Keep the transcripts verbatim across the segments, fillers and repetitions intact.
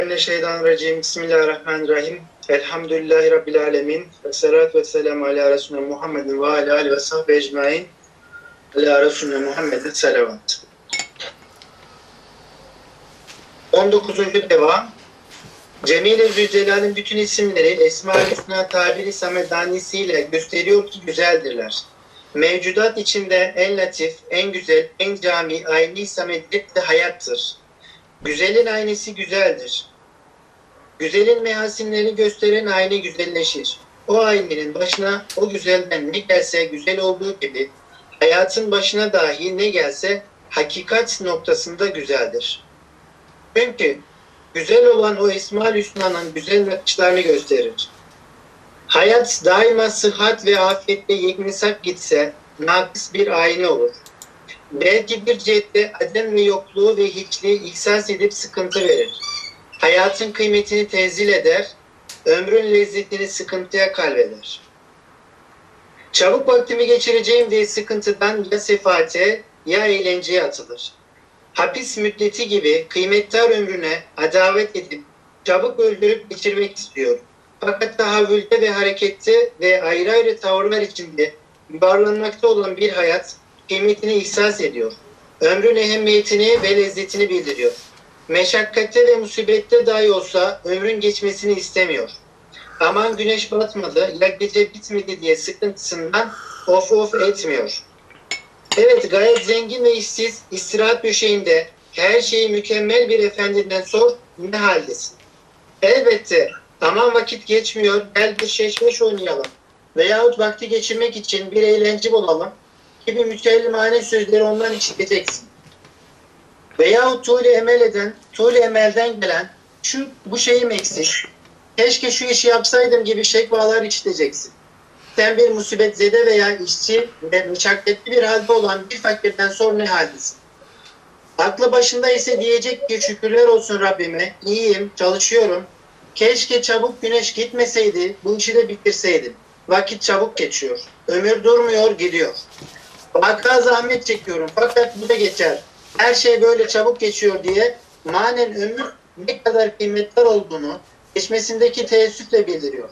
Mineşşeytanirracim. Bismillahirrahmanirrahim. Elhamdülillahi Rabbil alemin. Ve salatu ve selamu ala Resulüne Muhammedin ve ala alihi ve sahbihi ecmain. Ala Resulüne Muhammedin salavat. on dokuzuncu devam. Cemile Zülcelal'in bütün isimleri Esma-ül Hüsna tabiri samedanisiyle gösteriyor ki güzeldirler. Mevcudat içinde en latif, en güzel, en cami, ayni samedet de hayattır. Güzelin aynesi güzeldir. Güzelin mehasinleri gösteren ayna güzelleşir. O aynenin başına o güzelden ne gelse güzel olduğu gibi hayatın başına dahi ne gelse hakikat noktasında güzeldir. Çünkü güzel olan o Esma-ül Hüsna'nın güzel nakışlarını gösterir. Hayat daima sıhhat ve afiyetle yeknesak gitse nakıs bir ayna olur. Belki bir cihette adem ve yokluğu ve hiçliği ihsas edip sıkıntı verir. Hayatın kıymetini tenzil eder, ömrün lezzetini sıkıntıya kalbeder. Çabuk vaktimi geçireceğim diye sıkıntıdan ya sefaate ya eğlenceye atılır. Hapis müddeti gibi kıymetdar ömrüne adavet edip çabuk öldürüp geçirmek istiyor. Fakat tahavvülde ve harekette ve ayrı ayrı tavırlar içinde yuvarlanmakta olan bir hayat kıymetini ihsas ediyor. Ömrün ehemmiyetini ve lezzetini bildiriyor. Meşakkatte ve musibette dahi olsa ömrün geçmesini istemiyor. Aman güneş batmadı ya gece bitmedi diye sıkıntısından of of etmiyor. Evet, gayet zengin ve işsiz istirahat döşeğinde her şeyi mükemmel bir efendiden sor ne haldesin? Elbette aman vakit geçmiyor gel bir şeşmeş oynayalım veyahut vakti geçirmek için bir eğlence bulalım gibi mütellimane sözleri ondan işiteceksin. Veyahut tuğle emel eden, tuğle emelden gelen şu bu şeyim eksik, keşke şu işi yapsaydım gibi şekvalar işiteceksin. Sen bir musibetzede veya işçi ve meşakkatli bir halde olan bir fakirden sor ne haldesin? Aklı başında ise diyecek ki şükürler olsun Rabbime, iyiyim, çalışıyorum. Keşke çabuk güneş gitmeseydi, bu işi de bitirseydim. Vakit çabuk geçiyor, ömür durmuyor, gidiyor. Vaka zahmet çekiyorum fakat bu da geçer. Her şey böyle çabuk geçiyor diye manen ömür ne kadar kıymetli olduğunu geçmesindeki teessüfle bildiriyor.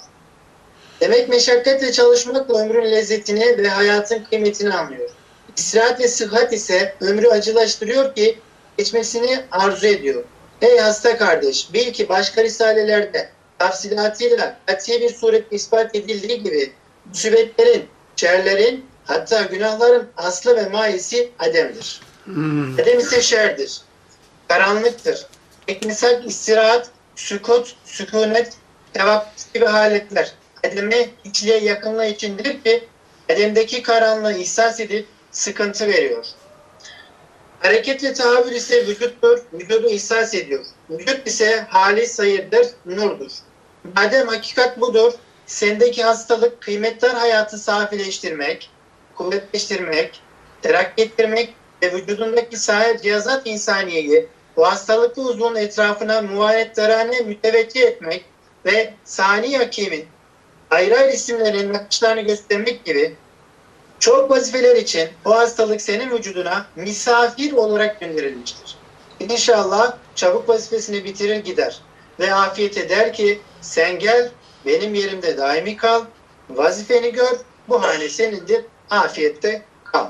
Demek meşakkatle çalışmakla ömrün lezzetini ve hayatın kıymetini anlıyor. İstirahat ve sıhhat ise ömrü acılaştırıyor ki geçmesini arzu ediyor. Ey hasta kardeş, bil ki başka risalelerde tafsilatıyla kati bir surette ispat edildiği gibi musibetlerin, şerlerin, hatta günahların aslı ve maisi ademdir. Hmm. Adem ise şerdir, karanlıktır. Ekmesak, istirahat, sükut, sükunet, tevakkuf gibi haletler Adem'e içliğe yakınlığı içindir ki Adem'deki karanlığı ihsas edip sıkıntı veriyor. Hareket ve tahavvül ise vücuttur, vücudu ihsas ediyor. Vücut ise halis hayırdır, nurdur. Madem hakikat budur, sendeki hastalık kıymetler hayatı safileştirmek, kuvvetleştirmek, terakki ettirmek ve vücudundaki sahip cihazat insaniyeyi bu hastalıklı uzvun etrafına muvayyetlerane müteveccih etmek ve sani hakimin ayrı ayrı isimlerin nakışlarını göstermek gibi çok vazifeler için o hastalık senin vücuduna misafir olarak gönderilmiştir. İnşallah çabuk vazifesini bitirir gider ve afiyet eder ki sen gel benim yerimde daimi kal, vazifeni gör, bu hane senindir, afiyette kal.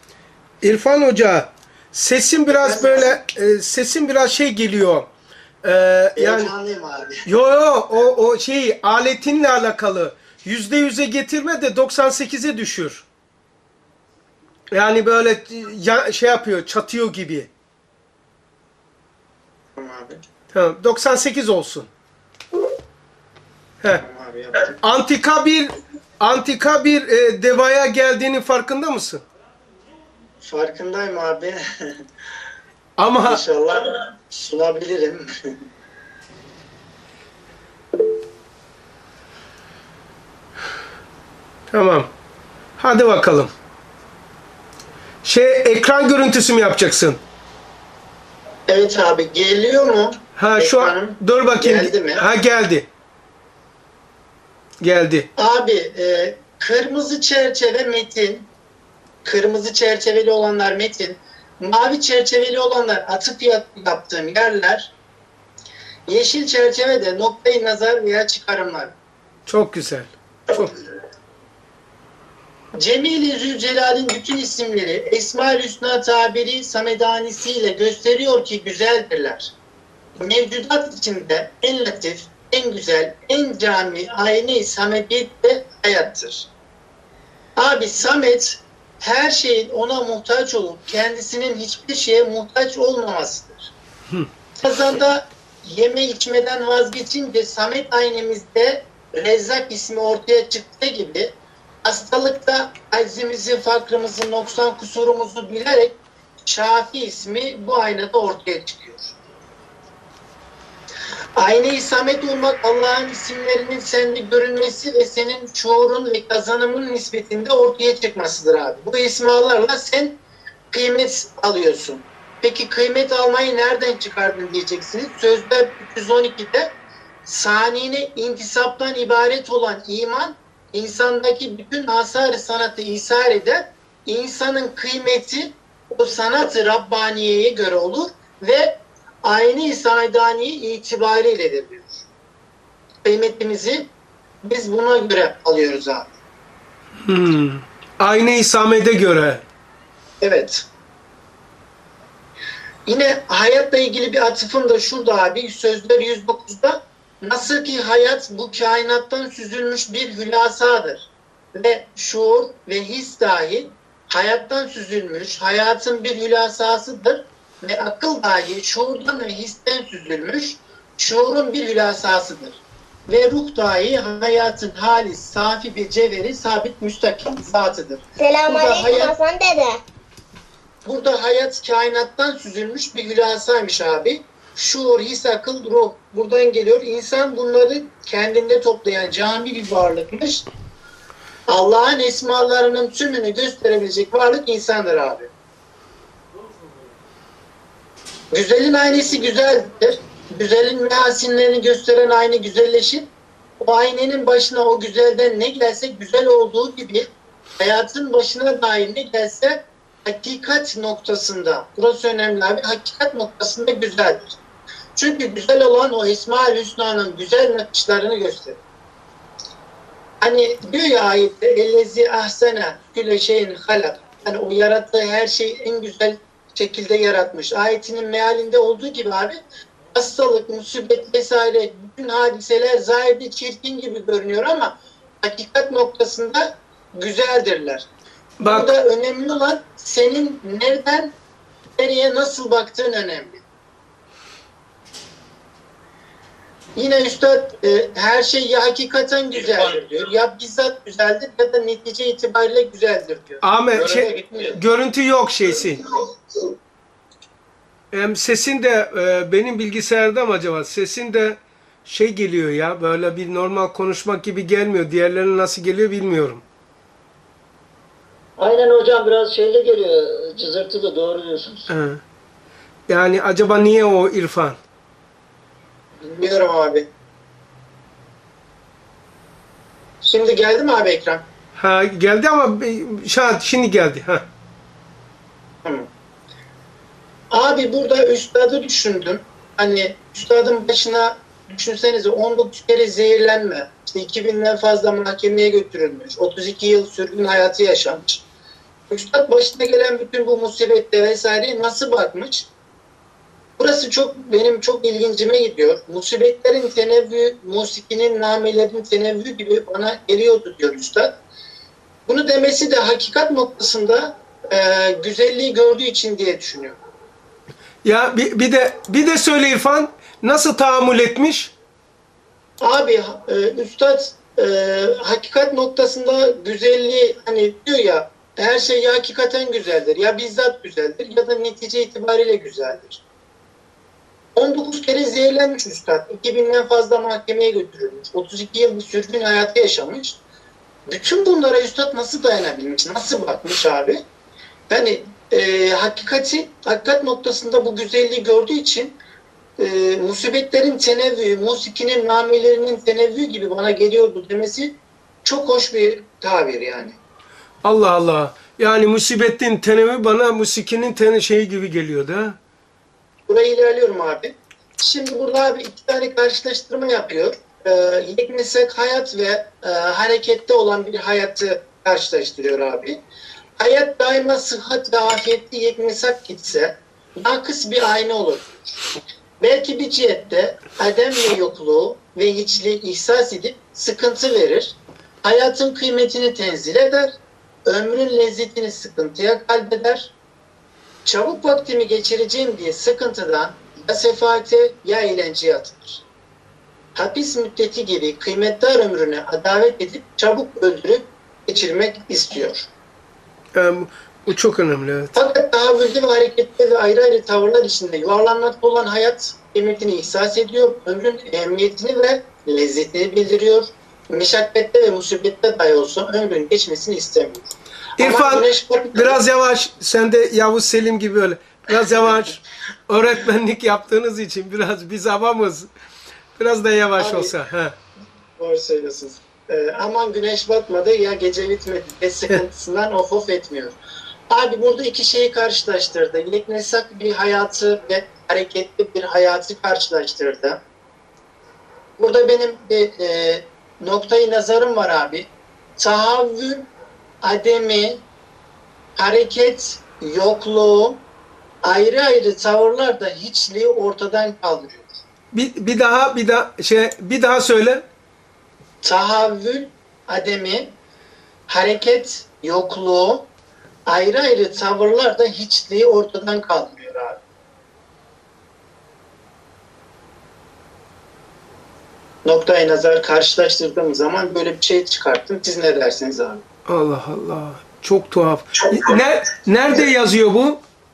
İrfan Hoca, sesin biraz böyle e, sesin biraz şey geliyor. E, yani abi. Yo yo o o şey aletinle alakalı. Yüzde yüze getirme de doksan sekize düşür. Yani böyle ya, şey yapıyor, çatıyor gibi. Tamam abi. Tamam, doksan sekiz olsun. Heh. Tamam abi, yaptım. Antika bir antika bir e, devaya geldiğinin farkında mısın? Farkındayım abi. Ama İnşallah sunabilirim. tamam. Hadi bakalım. Şey ekran görüntüsü mü yapacaksın? Evet abi, geliyor mu? Ha şu an Ekranım dur bakayım. geldi mi? Ha geldi. Geldi. Abi e, kırmızı çerçeve metin, kırmızı çerçeveli olanlar metin, mavi çerçeveli olanlar atıf yap- yaptığım yerler Yeşil çerçevede noktayı nazar veya çıkarımlar. Çok güzel. Çok. Cemil-i Zülcelal'in bütün isimleri Esma-ül Hüsna tabiri samedanisiyle gösteriyor ki güzeldirler. Mevcudat içinde en latif, en güzel, en cami, ayne-i samediyet de hayattır. Abi Samet her şeyin ona muhtaç olup kendisinin hiçbir şeye muhtaç olmamasıdır. Kazanda yeme içmeden vazgeçince Samet aynemizde Rezzak ismi ortaya çıktığı gibi hastalıkta aczimizi, fakrımızı, noksan kusurumuzu bilerek Şafi ismi bu aynada ortaya çıkıyor. Ayne-i Samet olmak Allah'ın isimlerinin sende görünmesi ve senin şuurun ve kazanımın nispetinde ortaya çıkmasıdır abi. Bu ismalarla sen kıymet alıyorsun. Peki kıymet almayı nereden çıkardın diyeceksiniz. Sözde üç yüz on ikide sanine intisaptan ibaret olan iman insandaki bütün hasar sanatı ishar eder. İnsanın kıymeti o sanat-ı Rabbaniye'ye göre olur ve aynı saydaniye itibariyledir diyor. Kıymetimizi biz buna göre alıyoruz abi. Hmm. Ayne-i Samet'e göre. Evet. Yine hayatla ilgili bir atıfım da şurada abi. Sözler yüz dokuzda nasıl ki hayat bu kainattan süzülmüş bir hülasadır ve şuur ve his dahi hayattan süzülmüş, hayatın bir hülasasıdır ve akıl dahi şuurdan ve histen süzülmüş, şuurun bir hülasasıdır. Ve ruh dahi hayatın halis, safi bir cevheri, sabit müstakim zatıdır. Selamünaleyküm Hasan dede. Burada hayat kainattan süzülmüş bir hülasaymış abi. Şuur, his, akıl, ruh buradan geliyor. İnsan bunları kendinde toplayan cami bir varlıkmış. Allah'ın esmalarının tümünü gösterebilecek varlık insandır abi. Güzelin aynesi güzeldir. Güzelin mehasinlerini gösteren ayna güzelleşir. O aynenin başına o güzelden ne gelse güzel olduğu gibi hayatın başına dair ne gelse hakikat noktasında, burası önemli abi, hakikat noktasında güzeldir. Çünkü güzel olan o Esma-ül Hüsna'nın güzel nakışlarını gösterir. Hani diyor ya ayette ellezi ahsene külle şeyin halak. Hani o yarattığı her şeyi en güzel şekilde yaratmış. Ayetinin mealinde olduğu gibi abi hastalık, musibet vesaire bütün hadiseler zahirde çirkin gibi görünüyor ama hakikat noktasında güzeldirler. Bak. Burada önemli olan senin nereden nereye nasıl baktığın önemli. Yine Üstad e, her şey ya hakikaten güzeldir diyor, ya bizzat güzeldir ya da netice itibariyle güzeldir diyor. Ahmet şey, görüntü yok şeysi. Hem sesin de e, benim bilgisayarda mı acaba? Sesin de şey geliyor ya, böyle bir normal konuşmak gibi gelmiyor. Diğerlerine nasıl geliyor bilmiyorum. Aynen hocam, biraz şeyle geliyor, cızırtı da, doğru diyorsunuz. He. Yani acaba niye o İrfan? Bilmiyorum abi. Şimdi geldi mi abi ekran? Ha geldi ama şu an şimdi geldi. Ha. Tamam. Abi burada üstadı düşündüm. Hani üstadın başına düşünsenize on dokuz kere zehirlenme. İşte iki binden fazla mahkemeye götürülmüş. otuz iki yıl sürgün hayatı yaşamış. Üstad başına gelen bütün bu musibette vesaire nasıl bakmış? Burası çok benim çok ilgincime gidiyor. Musibetlerin tenevvü, musikinin, namelerin tenevvü gibi bana geliyordu diyor Üstad. Bunu demesi de hakikat noktasında e, güzelliği gördüğü için diye düşünüyorum. Ya bir, bir de bir de söyle İrfan, nasıl tahammül etmiş? Abi e, Üstad e, hakikat noktasında güzelliği hani diyor ya her şey ya hakikaten güzeldir ya bizzat güzeldir ya da netice itibariyle güzeldir. on dokuz kere zehirlenmiş Üstad. iki binden fazla mahkemeye götürülmüş. otuz iki yıl bir sürgün hayatı yaşamış. Bütün bunlara Üstad nasıl dayanabilmiş? Nasıl bakmış abi? Yani e, hakikati, hakikat noktasında bu güzelliği gördüğü için e, musibetlerin tenevvü, musikinin namelerinin tenevvü gibi bana geliyordu demesi çok hoş bir tabir yani. Allah Allah. Yani musibetin tenemi bana musikinin tene şeyi gibi geliyordu ha. Buraya ilerliyorum abi. Şimdi burada abi iki tane karşılaştırma yapıyor. Ee, yeknesak hayat ve e, harekette olan bir hayatı karşılaştırıyor abi. Hayat daima sıhhat ve afiyetli yeknesak gitse nakıs bir ayna olur. Belki bir cihette adem ve yokluğu ve hiçliği ihsas edip sıkıntı verir. Hayatın kıymetini tenzil eder. Ömrün lezzetini sıkıntıya kalbeder. Çabuk vaktimi geçireceğim diye sıkıntıdan ya sefaate ya eğlenceye atılır. Hapis müddeti gibi kıymetli ömrüne adavet edip çabuk öldürüp geçirmek istiyor. Yani bu çok önemli. Evet. Fakat tahammülde ve harekette ve ayrı ayrı tavırlar içinde yuvarlanmakta olan hayat kıymetini ihsas ediyor, ömrün ehemmiyetini ve lezzetini bildiriyor. Meşakkette ve musibette dahi olsa ömrün geçmesini istemiyor. İrfan güneş... biraz yavaş. Sen de Yavuz Selim gibi öyle. Biraz yavaş. Öğretmenlik yaptığınız için biraz biz avamız. Biraz da yavaş Abi, olsa. He. Doğru söylüyorsunuz. Ee, aman güneş batmadı ya gece bitmedi. Ve sıkıntısından of of etmiyor. Abi burada iki şeyi karşılaştırdı. Yeknesak bir hayatı ve hareketli bir hayatı karşılaştırdı. Burada benim bir e, noktayı nazarım var abi. Tahavvül, ademi, hareket, yokluğu, ayrı ayrı tavırlarda hiçliği ortadan kaldırıyor. Bir, bir daha bir daha şey bir daha söyle. Tahavvül, ademi, hareket, yokluğu, ayrı ayrı tavırlarda hiçliği ortadan kaldırıyor abi. Noktayı nazar karşılaştırdığım zaman böyle bir şey çıkarttım. Siz ne dersiniz abi? Allah Allah. Çok tuhaf. Çok Ne, nerede yazıyor bu?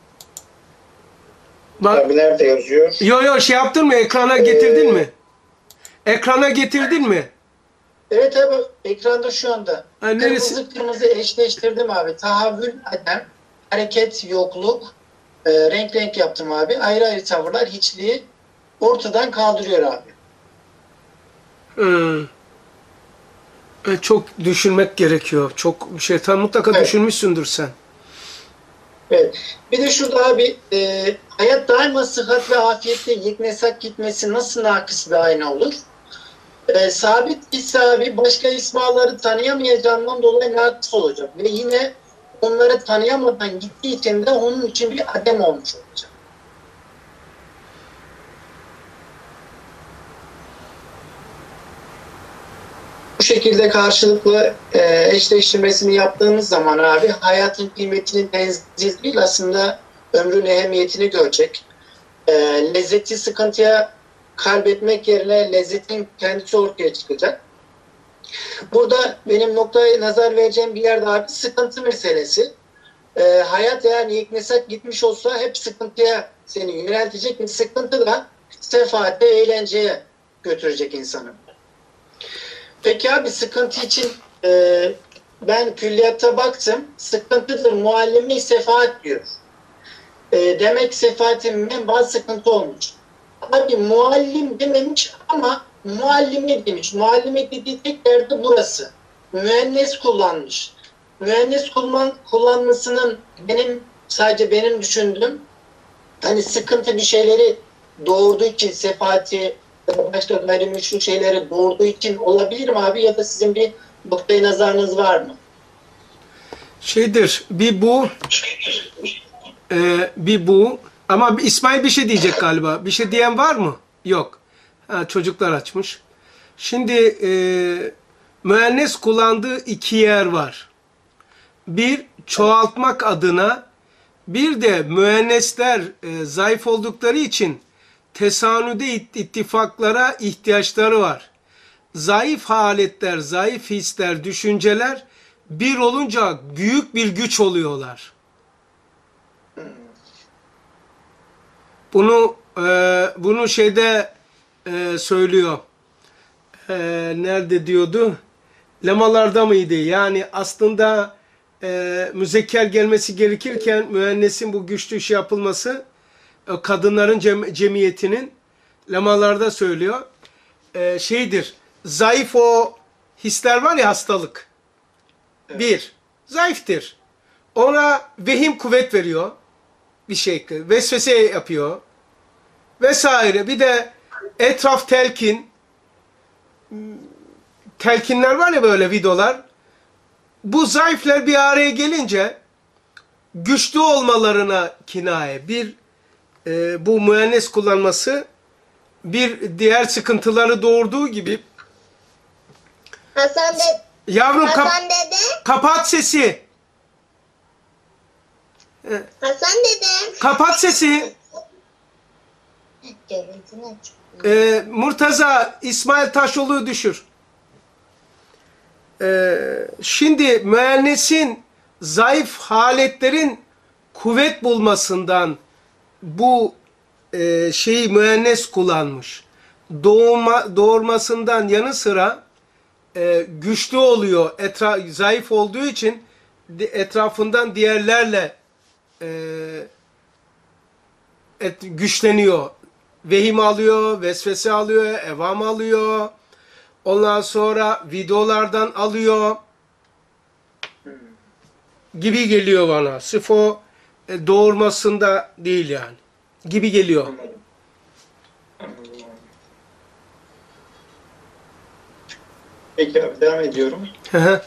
Bak. Abi nerede yazıyor? Yo yo şey yaptın mı? Ekrana getirdin mi? Ekrana getirdin mi? Evet abi ekranda şu anda. Ha, neresi? Kırmızı kırmızı eşleştirdim abi. Tahavvül, adem, hareket, yokluk, e, renk renk yaptım abi. Ayrı ayrı tavırlar hiçliği ortadan kaldırıyor abi. Hmm. E, çok düşünmek gerekiyor. Çok şey tam mutlaka Evet. düşünmüşsündür sen. Evet. Bir de şurada abi e, hayat daima sıhhat ve afiyetle yeknesak gitmesi nasıl nakıs bir ayna olur? E, sabit ise abi başka ismaları tanıyamayacağından dolayı nakıs olacak. Ve yine onları tanıyamadan gittiği için de onun için bir adem olmuş olacak. Bu şekilde karşılıklı e, eşleştirmesini yaptığımız zaman abi hayatın kıymetini tenzil değil aslında ömrün ehemmiyetini görecek. E, lezzeti sıkıntıya kalbetmek yerine lezzetin kendisi ortaya çıkacak. Burada benim noktaya nazar vereceğim bir yerde abi sıkıntı meselesi. E, hayat eğer yeknesak gitmiş olsa hep sıkıntıya seni yöneltecek ve sıkıntı da sefaate, eğlenceye götürecek insanı. Peki abi sıkıntı için e, ben külliyatta baktım. Sıkıntıdır muallimi sefaat diyor. E, demek sefaatin menba sıkıntı olmuş. Abi muallim dememiş ama muallime demiş. Muallime dediği tek yerde burası. Müennes kullanmış. Müennes kullan, kullanmasının benim sadece benim düşündüğüm hani sıkıntı bir şeyleri doğurduğu için sefaati başka gayrimeşru şeyleri doğurduğu için olabilir mi abi ya da sizin bir noktayı nazarınız var mı? Şeydir bir bu e, bir bu ama İsmail bir şey diyecek galiba. Bir şey diyen var mı? Yok. Ha, çocuklar açmış. Şimdi e, müennes kullandığı iki yer var. Bir çoğaltmak adına bir de müennesler e, zayıf oldukları için tesanüde ittifaklara ihtiyaçları var. Zayıf haletler, zayıf hisler, düşünceler bir olunca büyük bir güç oluyorlar. Bunu e, bunu şeyde e, söylüyor. E, nerede diyordu? Lemalarda mıydı? Yani aslında e, müzekker gelmesi gerekirken müennesin bu güçlü şey yapılması kadınların cem, cemiyetinin lemalarda söylüyor. Ee, şeydir. Zayıf o hisler var ya hastalık. Evet. Bir. Zayıftır. Ona vehim kuvvet veriyor. Bir şey. Vesvese yapıyor. vesaire. Bir de etraf telkin, telkinler var ya, böyle videolar. Bu zayıflar bir araya gelince güçlü olmalarına kinaye. Bir e, bu müennes kullanması bir diğer sıkıntıları doğurduğu gibi. Hasan, de Yavrum kap- Hasan dede. kapat sesi. Hasan dede. Kapat sesi. Görüntünü aç. Ee, Murtaza, İsmail Taşoğlu'yu düşür. Ee, şimdi müennesin zayıf haletlerin kuvvet bulmasından bu e, şeyi müennes kullanmış. Doğuma, doğurmasından yanı sıra e, güçlü oluyor. Etra zayıf olduğu için etrafından diğerlerle e, et, güçleniyor. Vehim alıyor, vesvese alıyor, evham alıyor. Ondan sonra videolardan alıyor. Gibi geliyor bana. Sırf o e, doğurmasında değil yani. Gibi geliyor. Anladım. Anladım. Peki abi, devam ediyorum. Hı hı.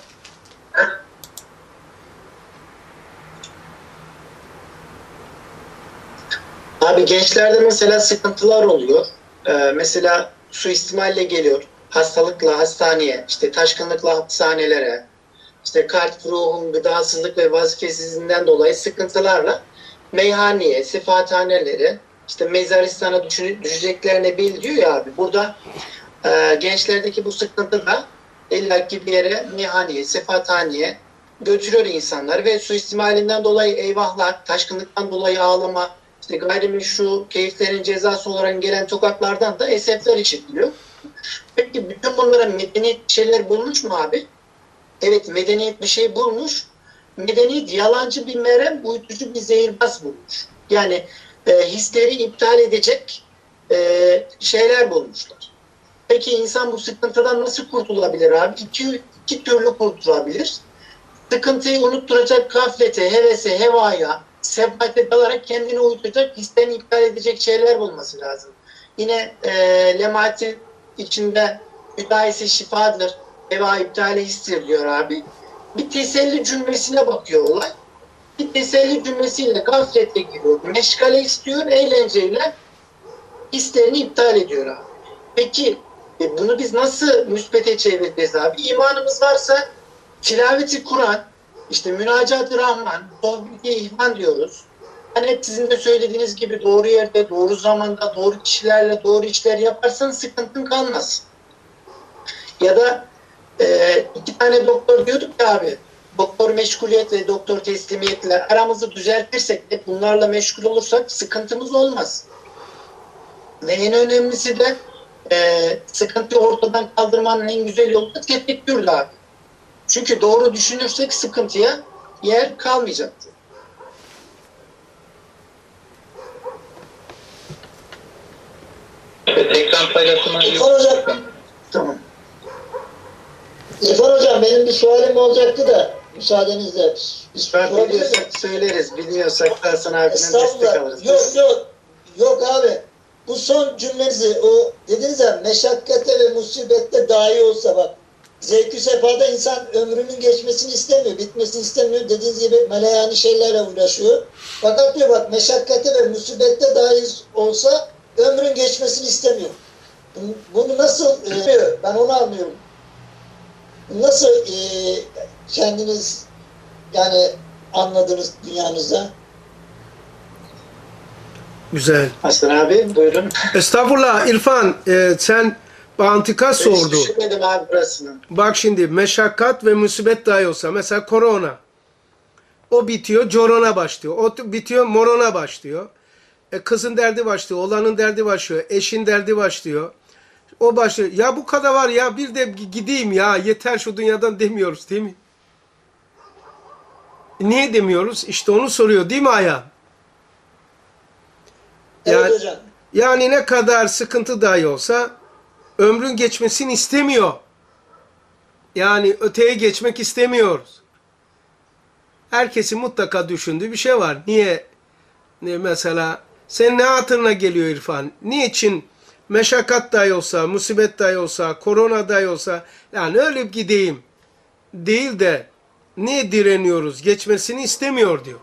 Abi gençlerde mesela sıkıntılar oluyor. Ee, mesela suistimalle geliyor. Hastalıkla hastaneye, işte taşkınlıkla hapishanelere, işte kalp, ruhun gıdasızlık ve vazifesizliğinden dolayı sıkıntılarla meyhaneye, sefahathanelere, işte mezaristana düşü- düşeceklerini bil diyor ya abi. Burada e, gençlerdeki bu sıkıntı da illaki bir yere, meyhaneye, sefahathaneye götürüyor insanlar ve suistimalinden dolayı eyvahlar, taşkınlıktan dolayı ağlama, işte gayrimeşru keyiflerin cezası olarak gelen tokatlardan da esefler işitiliyor. Peki bütün bunlara medeniyet şeyler bulmuş mu abi? Evet, medeniyet bir şey bulmuş. Medeniyet yalancı bir merhem, uyutucu bir zehirbaz bulmuş. Yani e, hisleri iptal edecek e, şeyler bulmuşlar. Peki insan bu sıkıntıdan nasıl kurtulabilir abi? İki, iki türlü kurtulabilir. Sıkıntıyı unutturacak gaflete, hevese, hevaya, sebate dalarak kendini uyutacak, hislerini iptal edecek şeyler bulması lazım. Yine e, Lemati içinde müdahisi şifadır, heva iptali histir diyor abi. Bir teselli cümlesine bakıyor olay. Bir teselli cümlesiyle gaflete giriyor. Meşgale istiyor, eğlenceyle hislerini iptal ediyor abi. Peki e, bunu biz nasıl müspete çevireceğiz abi? İmanımız varsa tilaveti Kur'an, işte münacat-ı Rahman, sohbeti ihvan diyoruz. Hani hep sizin de söylediğiniz gibi doğru yerde, doğru zamanda, doğru kişilerle doğru işler yaparsan sıkıntın kalmaz. Ya da e, iki tane doktor diyorduk ya abi, doktor meşguliyet ve doktor teslimiyetle aramızı düzeltirsek, hep bunlarla meşgul olursak sıkıntımız olmaz. Ve en önemlisi de e, sıkıntıyı ortadan kaldırmanın en güzel yolu da tefekkürdür abi. Çünkü doğru düşünürsek sıkıntıya yer kalmayacaktır. Evet, ekran paylaşımı İrfan Hocam, Tamam. İrfan Hocam benim bir sualim olacaktı da müsaadenizle. Ben Sorabilir miyim? biliyorsak söyleriz, bilmiyorsak da Hasan abinin destek Estağfurullah. alırız. Yok yok. Yok abi. Bu son cümlenizi o dediniz ya, meşakkate ve musibette dahi olsa bak, zevk-ü sefada insan ömrünün geçmesini istemiyor, bitmesini istemiyor. Dediğiniz gibi meleyani şeylerle uğraşıyor. Fakat diyor bak, meşakkate ve musibette dahi olsa ömrün geçmesini istemiyor. Bunu, bunu nasıl e, ben onu anlıyorum. Nasıl e, kendiniz yani anladınız dünyanızda? Güzel. Hasan abi buyurun. Estağfurullah İrfan, e, sen antika Hiç sordu. düşünmedim abi burasını. Bak şimdi meşakkat ve musibet dahi olsa, mesela korona. O bitiyor, corona başlıyor. O t- bitiyor, morona başlıyor. E, kızın derdi başlıyor, oğlanın derdi başlıyor, eşin derdi başlıyor. O başlıyor. Ya bu kadar var ya, bir de gideyim ya, yeter şu dünyadan demiyoruz değil mi? Niye demiyoruz? İşte onu soruyor değil mi Aya? Evet Yani, hocam. yani ne kadar sıkıntı dahi olsa ömrün geçmesini istemiyor. Yani öteye geçmek istemiyoruz. Herkesin mutlaka düşündüğü bir şey var. Niye? Ne mesela Senin ne hatırına geliyor İrfan? Niçin meşakkat dahi olsa, musibet dahi olsa, korona dahi olsa, yani ölüp gideyim değil de niye direniyoruz? Geçmesini istemiyor diyor.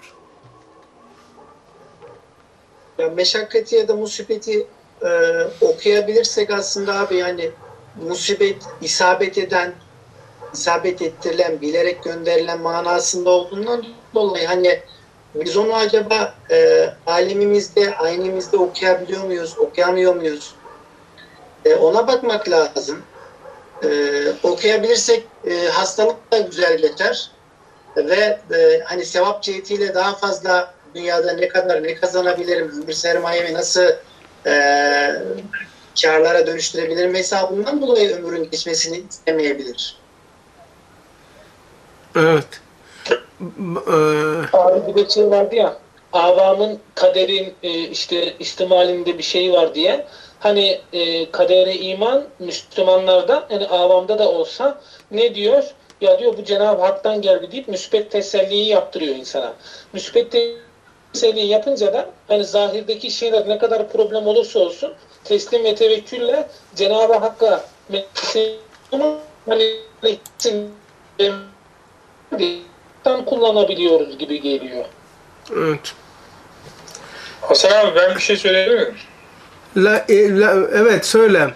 Ya meşakkati ya da musibeti e, okuyabilirsek aslında abi, yani musibet isabet eden, isabet ettirilen, bilerek gönderilen manasında olduğundan dolayı hani biz onu acaba e, alemimizde, aynimizde okuyabiliyor muyuz, okuyamıyor muyuz? E, ona bakmak lazım. E, okuyabilirsek e, hastalık da güzel geçer ve e, hani sevap cihetiyle daha fazla dünyada ne kadar ne kazanabilirim, ömür sermayemi nasıl e, karlara dönüştürebilirim hesabından dolayı ömrün geçmesini istemeyebilir. Evet. Abi bir de şey vardı ya, avamın kaderin e, işte ihtimalinde bir şey var diye. Hani e, kadere iman Müslümanlarda, yani avamda da olsa ne diyor? Ya diyor bu Cenab-ı Hak'tan geldi deyip müsbet teselliyi yaptırıyor insana. Müsbet teselliyi yapınca da hani zahirdeki şeyler ne kadar problem olursa olsun teslim ve tevekkülle Cenab-ı Hakk'a hani kullanabiliyoruz gibi geliyor. Evet. Hasan abi, ben bir şey söyleyebilir miyim? La, e, la, evet söyle.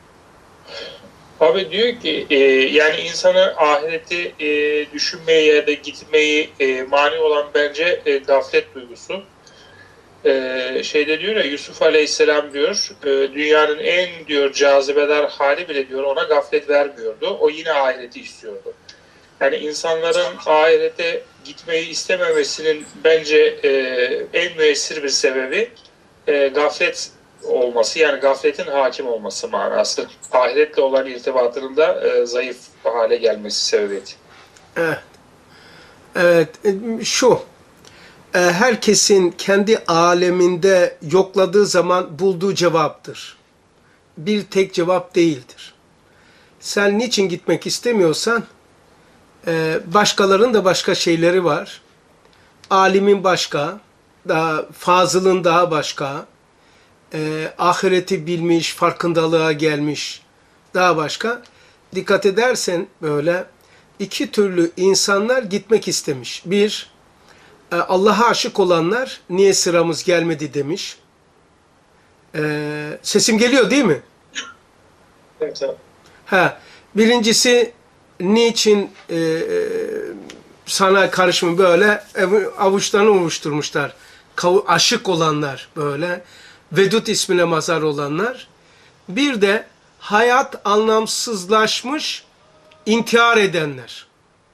Abi diyor ki e, yani insanı ahireti e, düşünmeye ya da gitmeyi e, mani olan bence e, gaflet duygusu. E, şeyde diyor ya, Yusuf Aleyhisselam diyor e, dünyanın en diyor cazibedar hali bile diyor ona gaflet vermiyordu. O yine ahireti istiyordu. Yani insanların ahirete gitmeyi istememesinin bence e, en müessir bir sebebi e, gaflet olması, yani gafletin hakim olması manası. Ahiretle olan irtibatının da e, zayıf hale gelmesi sebebiyeti. Evet. Evet. Şu. Herkesin kendi aleminde yokladığı zaman bulduğu cevaptır. Bir tek cevap değildir. Sen niçin gitmek istemiyorsan başkalarının da başka şeyleri var. Alimin başka, daha fazılın daha başka, ahireti bilmiş, farkındalığa gelmiş daha başka. Dikkat edersen böyle iki türlü insanlar gitmek istemiş. Bir, Allah'a aşık olanlar niye sıramız gelmedi demiş. Ee, sesim geliyor değil mi? Evet abi. Ha, birincisi niçin e, sana karışımı böyle avuçlarını ovuşturmuşlar. Aşık olanlar böyle. Vedut ismine mazhar olanlar. Bir de hayat anlamsızlaşmış intihar edenler.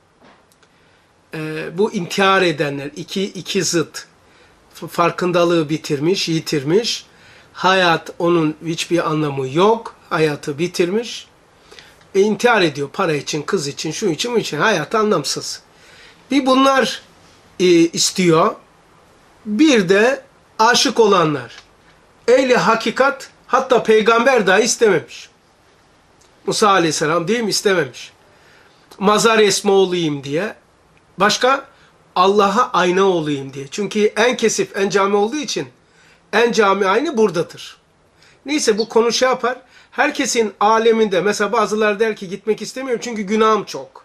Ee, bu intihar edenler iki, iki zıt. Farkındalığı bitirmiş, yitirmiş. Hayat onun hiçbir anlamı yok. Hayatı bitirmiş. E, intihar ediyor para için, kız için, şu için, bu için. Hayat anlamsız. Bir bunlar e, istiyor. Bir de aşık olanlar. Ehli hakikat, hatta peygamber dahi istememiş. Musa Aleyhisselam değil mi? İstememiş. Mazar esma olayım diye. Başka? Allah'a ayna olayım diye. Çünkü en kesif, en cami olduğu için en cami aynı buradadır. Neyse bu konu şey yapar. Herkesin aleminde, mesela bazıları der ki gitmek istemiyorum çünkü günahım çok.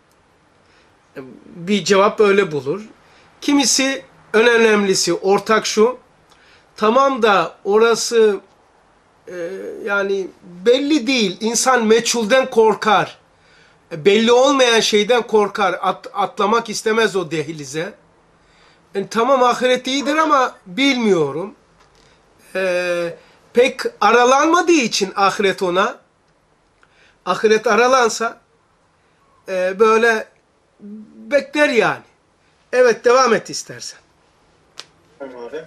Bir cevap öyle bulur. Kimisi, en önemlisi, ortak şu. Tamam da orası e, yani belli değil. İnsan meçhulden korkar. Belli olmayan şeyden korkar. At, atlamak istemez o dehlize. Yani tamam ahiret iyidir ama bilmiyorum. Ee, pek aralanmadığı için ahiret ona. Ahiret aralansa e, böyle bekler yani. Evet, devam et istersen. Tamam abi.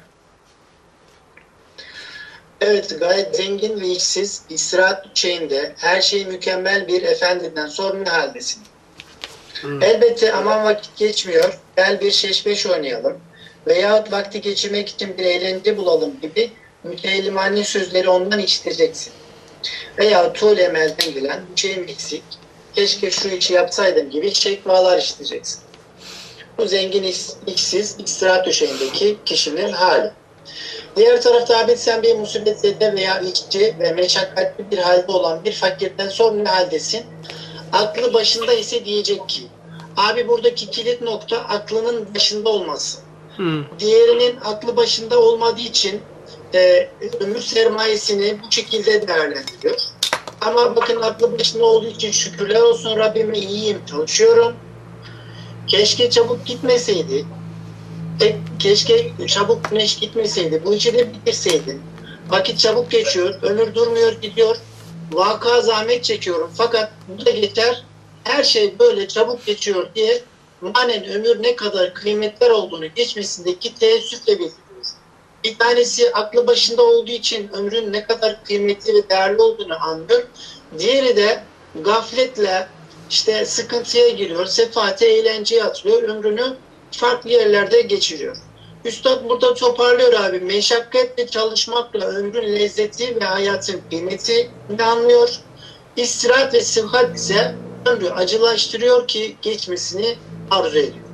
Evet, gayet zengin ve işsiz, istirahat şeyinde her şey mükemmel bir efendiden sonra ne haldesin? Hmm. Elbette aman vakit geçmiyor, gel bir şeşmeş oynayalım veyahut vakti geçirmek için bir eğlence bulalım gibi müteellimane sözleri ondan işiteceksin. Veya tuğle emelden gelen bir şeyim eksik, keşke şu işi yapsaydım gibi şekvalar işiteceksin. Bu zengin işsiz istirahat döşeğindeki kişinin hali. Diğer tarafta abi sen bir musibetlerde veya işçi ve meşakkatli bir halde olan bir fakirden sor ne haldesin? Aklı başında ise diyecek ki, abi buradaki kilit nokta aklının başında olması. Hmm. Diğerinin aklı başında olmadığı için e, ömür sermayesini bu şekilde değerlendiriyor. Ama bakın aklı başında olduğu için şükürler olsun Rabbime iyiyim, çalışıyorum. Keşke çabuk gitmeseydi. Tek, keşke çabuk güneş gitmeseydi. Bu işi de bitirseydi. Vakit çabuk geçiyor. Ömür durmuyor gidiyor. Vaka zahmet çekiyorum. Fakat bu da geçer. Her şey böyle çabuk geçiyor diye manen ömür ne kadar kıymetler olduğunu geçmesindeki teessüfle bildiriyor. Bir tanesi aklı başında olduğu için ömrün ne kadar kıymetli ve değerli olduğunu anlıyor. Diğeri de gafletle işte sıkıntıya giriyor. Sefate, eğlenceye atılıyor. Ömrünü farklı yerlerde geçiriyor. Üstad burada toparlıyor abi. Meşakkatle çalışmakla ömrün lezzeti ve hayatın kıymetini anlıyor. İstirahat ve sıhhat ise ömrü acılaştırıyor ki geçmesini arzu ediyor.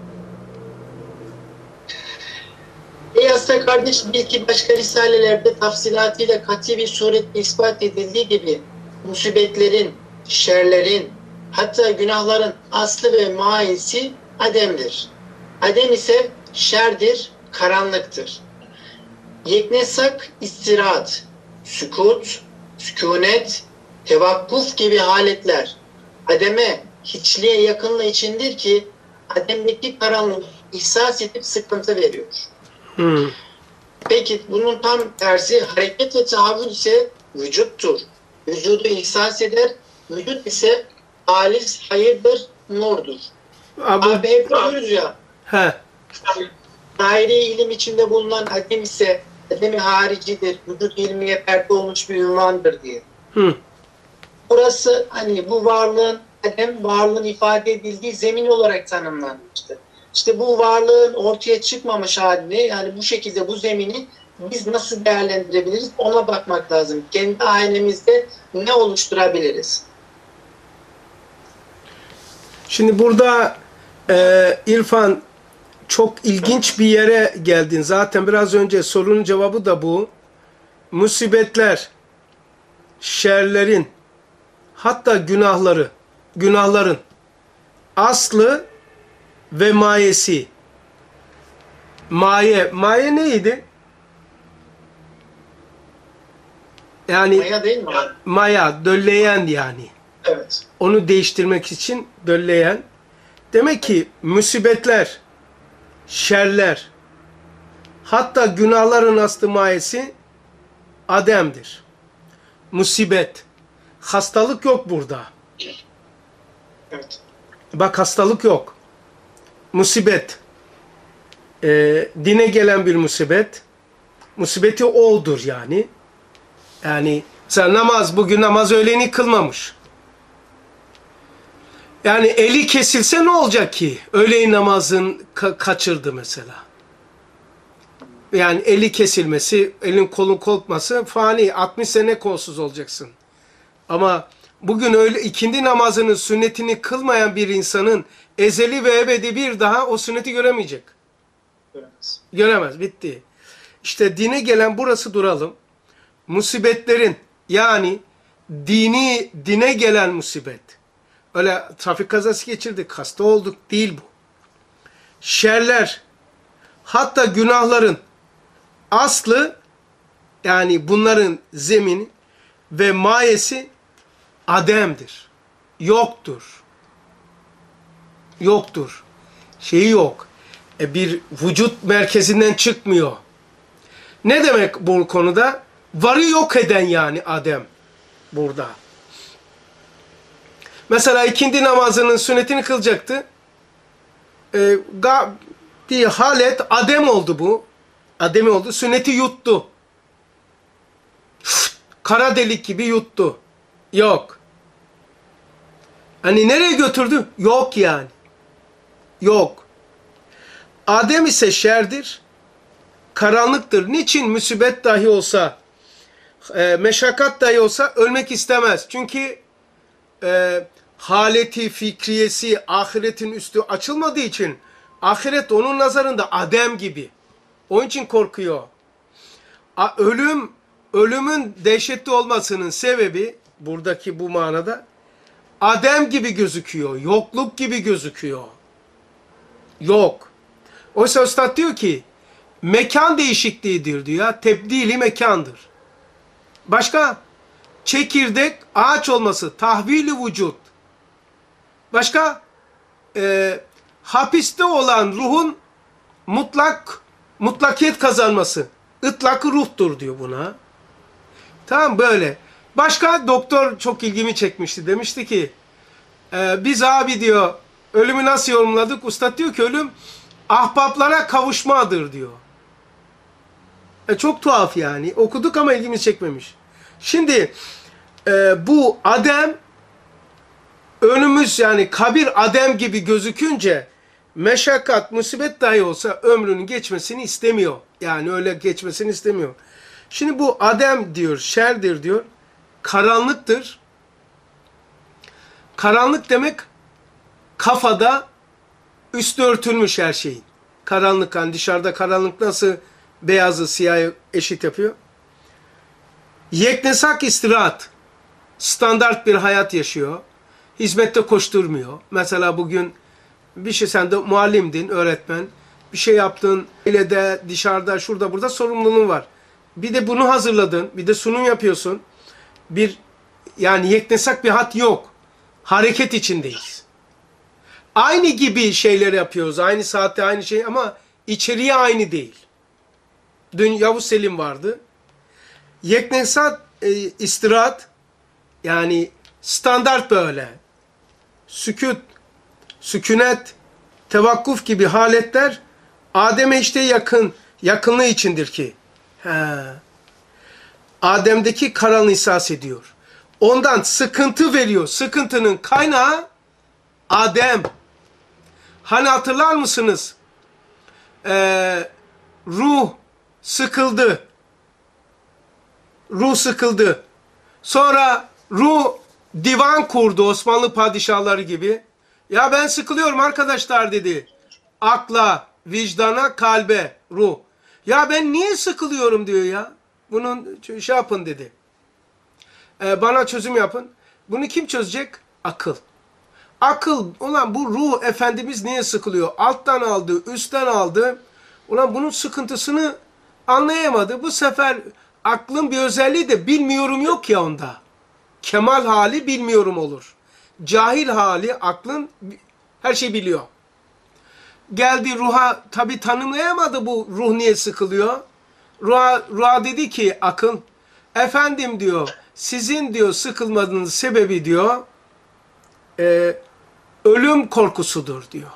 Ey hasta kardeş, bir iki başka risalelerde tafsilatıyla kat'i bir suretle ispat edildiği gibi musibetlerin, şerlerin, hatta günahların aslı ve maisi ademdir. Adem ise şerdir, karanlıktır. Yeknesak istirahat, sükut, sükunet, tevakkuf gibi haletler ademe, hiçliğe yakınlığı içindir ki ademdeki karanlık ihsas edip sıkıntı veriyor. Hmm. Peki bunun tam tersi hareket ve tahavvül ise vücuttur. Vücudu ihsas eder, vücut ise halis hayırdır, nurdur. Abi, Abi hep diyoruz ya, he. daire ilim içinde bulunan adem ise ademi haricidir, vücut ilmiye perde olmuş bir ünvandır diye. Hı. Burası hani bu varlığın, adem varlığın ifade edildiği zemin olarak tanımlanmıştır. İşte bu varlığın ortaya çıkmamış halini, yani bu şekilde bu zemini biz nasıl değerlendirebiliriz ona bakmak lazım. Kendi ailemizde ne oluşturabiliriz? Şimdi burada e, İrfan çok ilginç bir yere geldin. Zaten biraz önce sorunun cevabı da bu. Musibetler, şerlerin, hatta günahları, günahların aslı ve mayesi. Maye, maye neydi? Yani Maya değil mi? maya, dölleyen yani. Evet. Onu değiştirmek için dölleyen. Demek ki musibetler, şerler, hatta günahların aslı mayesi ademdir. Musibet. Hastalık yok burada. Evet. Bak hastalık yok. Musibet. Ee, dine gelen bir musibet. Musibeti odur yani. Yani mesela namaz, bugün namaz öğleni kılmamış. Yani eli kesilse ne olacak ki? Öğleyin namazın ka- kaçırdı mesela. Yani eli kesilmesi, elin kolun kopması fani. altmış sene kolsuz olacaksın. Ama bugün öyle ikindi namazının sünnetini kılmayan bir insanın ezeli ve ebedi bir daha o sünneti göremeyecek. Göremez. Göremez. Bitti. İşte dine gelen burası duralım. Musibetlerin yani dini dine gelen musibet. Öyle trafik kazası geçirdik, hasta olduk değil bu. Şerler, hatta günahların aslı yani bunların zemini ve mayesi ademdir. Yoktur. Yoktur. Şeyi yok. E bir vücut merkezinden çıkmıyor. Ne demek bu konuda? Varı yok eden yani adem burada. Mesela ikindi namazının sünnetini kılacaktı. E, ga, bir halet adem oldu bu. Ademi oldu. Sünneti yuttu. Üf, kara delik gibi yuttu. Yok. Hani nereye götürdü? Yok yani. Yok. Adem ise şerdir. Karanlıktır. Niçin musibet dahi olsa, e, meşakkat dahi olsa ölmek istemez. Çünkü e, haleti, fikriyesi, ahiretin üstü açılmadığı için ahiret onun nazarında adem gibi. Onun için korkuyor. A- ölüm, ölümün dehşetli olmasının sebebi buradaki bu manada adem gibi gözüküyor, yokluk gibi gözüküyor. Yok. Oysa Üstad diyor ki mekan değişikliğidir diyor ya, tebdili mekandır. Başka? Çekirdek ağaç olması, tahvili vücut. Başka? Ee, hapiste olan ruhun mutlak, mutlakiyet kazanması. Itlak ruhtur diyor buna. Tamam böyle. Başka? Doktor çok ilgimi çekmişti. Demişti ki e, biz abi diyor ölümü nasıl yorumladık? Üstad diyor ki ölüm ahbaplara kavuşmadır diyor. E, çok tuhaf yani. Okuduk ama ilgimizi çekmemiş. Şimdi e, bu adem önümüz yani kabir adem gibi gözükünce meşakkat, musibet dahi olsa ömrünün geçmesini istemiyor. Yani öyle geçmesini istemiyor. Şimdi bu adem diyor, şerdir diyor, karanlıktır. Karanlık demek kafada üstü örtülmüş her şeyin. Karanlık, hani dışarıda karanlık nasıl beyazı siyahı eşit yapıyor? Yeknesak istirahat. Standart bir hayat yaşıyor. Hizmette koşturmuyor. Mesela bugün bir şey, sen de muallimdin, öğretmen. Bir şey yaptın, ile de dışarıda, şurada, burada sorumluluğun var. Bir de bunu hazırladın, bir de sunum yapıyorsun. Bir yani yeknesak bir hat yok. Hareket içindeyiz. Aynı gibi şeyler yapıyoruz. Aynı saatte aynı şey ama içeriği aynı değil. Dün Yavuz Selim vardı. Yeknesat e, istirahat yani standart böyle. Sükut, sükunet, tevakkuf gibi haletler Adem'e işte yakın, yakınlığı içindir ki. He. Adem'deki karanlığı ihsas ediyor. Ondan sıkıntı veriyor. Sıkıntının kaynağı Adem. Hani hatırlar mısınız? Ee, ruh sıkıldı. Ruh sıkıldı. Sonra ruh divan kurdu Osmanlı padişahları gibi. Ya ben sıkılıyorum arkadaşlar dedi. Akla, vicdana, kalbe, ruh. Ya ben niye sıkılıyorum diyor ya. Bunun şey yapın dedi. Ee, bana çözüm yapın. Bunu kim çözecek? Akıl. Akıl, ulan bu ruh Efendimiz niye sıkılıyor? Alttan aldı, üstten aldı. Ulan bunun sıkıntısını anlayamadı. Bu sefer aklın bir özelliği de bilmiyorum yok ya onda. Kemal hali bilmiyorum olur. Cahil hali aklın her şeyi biliyor. Geldi ruha tabi tanımlayamadı bu ruh niye sıkılıyor. Ruha, ruha dedi ki akıl, efendim diyor sizin diyor sıkılmadığınız sebebi diyor e, ölüm korkusudur diyor.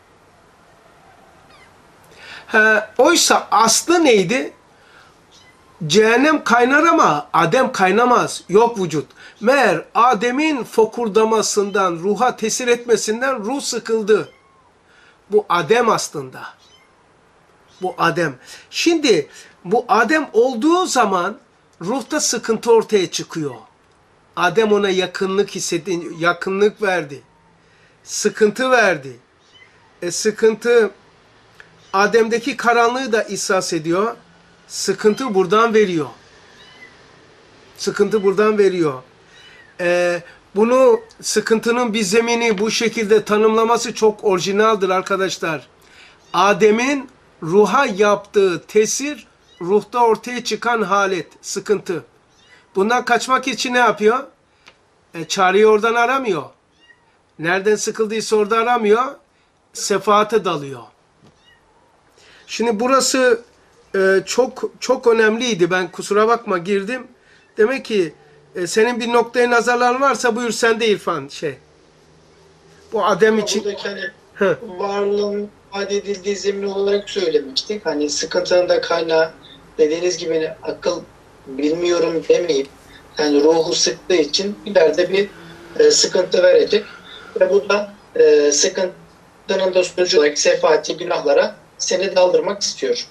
He, oysa aslı neydi? Cehennem kaynar ama Adem kaynamaz. Yok vücut. Meğer Adem'in fokurdamasından, ruha tesir etmesinden ruh sıkıldı. Bu Adem aslında. Bu Adem. Şimdi bu Adem olduğu zaman ruhta sıkıntı ortaya çıkıyor. Adem ona yakınlık hissetti, yakınlık verdi. Sıkıntı verdi. E, sıkıntı Adem'deki karanlığı da ihsas ediyor. Sıkıntı buradan veriyor. Sıkıntı buradan veriyor. Ee, bunu sıkıntının bir zemini bu şekilde tanımlaması çok orijinaldir arkadaşlar. Adem'in ruha yaptığı tesir, ruhta ortaya çıkan halet, sıkıntı. Bundan kaçmak için ne yapıyor? E, çareyi oradan aramıyor. Nereden sıkıldıysa orada aramıyor. Sefaate dalıyor. Şimdi burası e, çok çok önemliydi. Ben kusura bakma girdim. Demek ki e, senin bir noktaya nazarların varsa buyur sen de İrfan şey. Bu Adem için. Buradaki hani varlığın ifade edildiği zemin olarak söylemiştik. Hani sıkıntının da kaynağı dediğiniz gibi hani akıl bilmiyorum demeyip yani ruhu sıktığı için ileride bir e, sıkıntı verecek. Ve bu da e, sıkıntının da sonucu olarak sefaati günahlara seni daldırmak istiyor.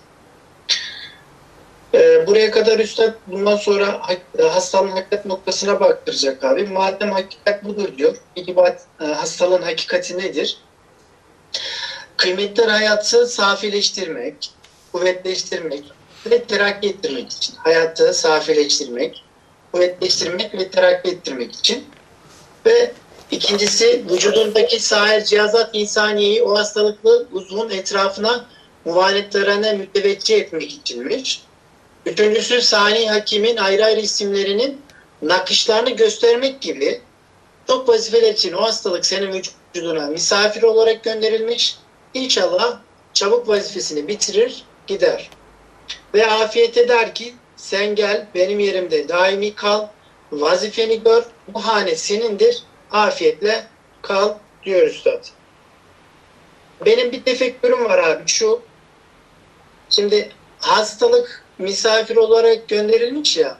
E, buraya kadar Üstad bundan sonra hastalığın hakikat noktasına baktıracak abi. Madem hakikat budur diyor. Peki e, hastalığın hakikati nedir? Kıymetli hayatı safileştirmek, kuvvetleştirmek, ve terakki ettirmek için. Hayatı safileştirmek, kuvvetleştirmek ve terakki ettirmek için. Ve ikincisi vücudundaki sair cihazat insaniyeyi o hastalıklı uzvun etrafına muvanetlerine müteveccih etmek içinmiş. Üçüncüsü Sani Hakim'in ayrı ayrı isimlerinin nakışlarını göstermek gibi çok vazifeler için o hastalık senin vücuduna misafir olarak gönderilmiş. İnşallah çabuk vazifesini bitirir, gider. Ve afiyete der ki sen gel benim yerimde daimi kal, vazifeni gör, bu hane senindir, afiyetle kal diyor Üstad. Benim bir tefekkürüm var abi şu, şimdi hastalık misafir olarak gönderilmiş ya,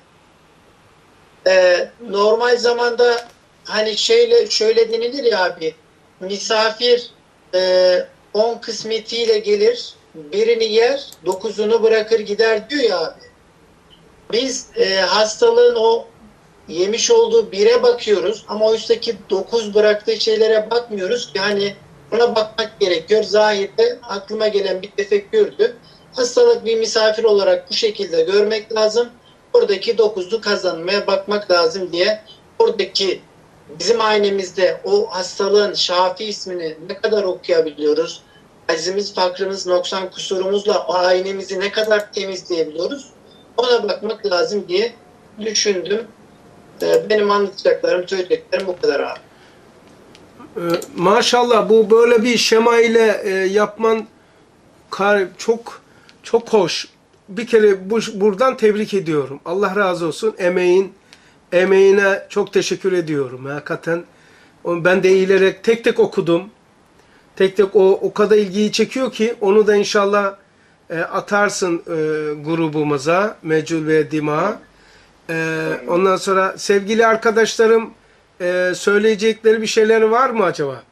e, normal zamanda hani şeyle şöyle denilir ya abi, misafir e, on kısmetiyle gelir, birini yer, dokuzunu bırakır gider diyor ya abi. Biz e, hastalığın o yemiş olduğu bire bakıyoruz ama oysaki dokuz bıraktığı şeylere bakmıyoruz. Yani ona bakmak gerekiyor. Zahirde aklıma gelen bir tefekkürdü. Hastalık bir misafir olarak bu şekilde görmek lazım. Oradaki dokuzu kazanmaya bakmak lazım diye oradaki bizim ailemizde o hastalığın Şafi ismini ne kadar okuyabiliyoruz? Azimiz, fakrımız, noksan kusurumuzla o ailemizi ne kadar temizleyebiliyoruz? Ona bakmak lazım diye düşündüm. Benim anlatacaklarım, söyleyeceklerim bu kadar abi. Ee, maşallah bu böyle bir şema ile e, yapman kar, çok çok hoş. Bir kere bu, buradan tebrik ediyorum. Allah razı olsun. Emeğin emeğine çok teşekkür ediyorum. Hakikaten ben de eğilerek tek tek okudum. Tek tek o o kadar ilgiyi çekiyor ki onu da inşallah e, atarsın e, grubumuza, Mecul ve Dima. E, ondan sonra sevgili arkadaşlarım e, söyleyecekleri bir şeyleri var mı acaba?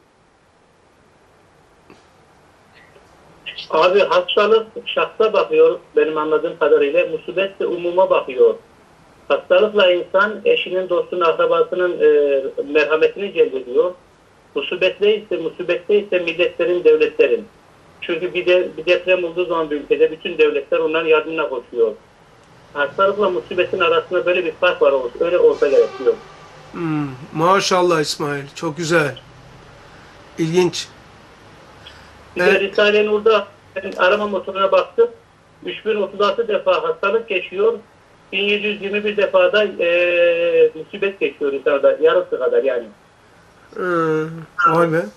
Abi hastalık şahsa bakıyor benim anladığım kadarıyla, musibet de umuma bakıyor. Hastalıkla insan eşinin, dostunun, akrabasının e, merhametini celbediyor. Musibetle ise, musibette ise milletlerin, devletlerin. Çünkü bir, de, bir deprem olduğu zaman bir ülkede bütün devletler onların yardımına koşuyor. Hastalıkla musibetin arasında böyle bir fark var, öyle olsa gerekiyor. Hmm, maşallah İsmail, çok güzel. İlginç. Bir de Evet. Risale-i Nur'da ben arama motoruna baktım. üç bin otuz altı defa hastalık geçiyor. bin yedi yüz yirmi bir defada e, musibet geçiyor Risale'de. Yarısı kadar yani. Hmm, vay be.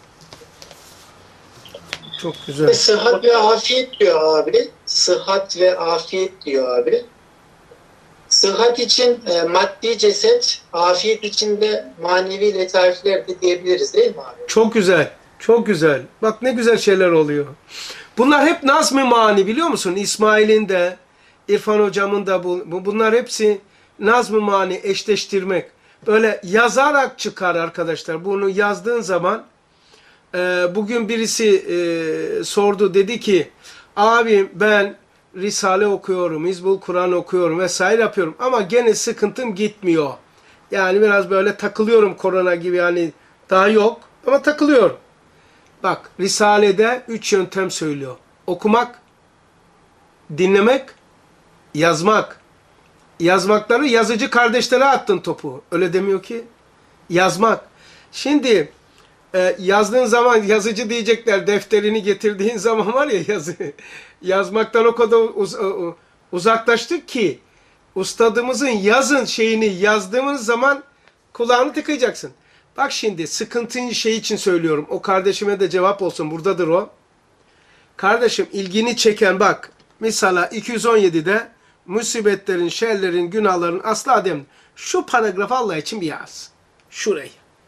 Çok güzel. Ve sıhhat ve afiyet diyor abi. Sıhhat ve afiyet diyor abi. Sıhhat için e, maddi ceset, afiyet için de manevi letaifler de diyebiliriz değil mi abi? Çok güzel. Çok güzel. Bak ne güzel şeyler oluyor. Bunlar hep nazm-ı mani biliyor musun? İsmail'in de, İrfan hocamın da bu, bunlar hepsi nazm-ı mani, eşleştirmek. Böyle yazarak çıkar arkadaşlar. Bunu yazdığın zaman e, bugün birisi e, sordu, dedi ki abi ben Risale okuyorum, Hizbul Kur'an okuyorum vesaire yapıyorum ama gene sıkıntım gitmiyor. Yani biraz böyle takılıyorum, korona gibi, yani daha yok ama takılıyorum. Bak Risale'de üç yöntem söylüyor. Okumak, dinlemek, yazmak. Yazmakları yazıcı kardeşlere attın topu. Öyle demiyor ki. Yazmak. Şimdi e, yazdığın zaman yazıcı diyecekler. Defterini getirdiğin zaman var ya yazı. Yazmaktan o kadar uz uzaklaştık ki ustadımızın yazın şeyini yazdığımız zaman kulağını tıkayacaksın. Bak şimdi sıkıntın şey için söylüyorum. O kardeşime de cevap olsun. Buradadır o. Kardeşim ilgini çeken bak. Mesela iki yüz on yedi'de musibetlerin, şerlerin, günahların aslı adem. Şu paragrafı Allah için bir yaz. Şurayı.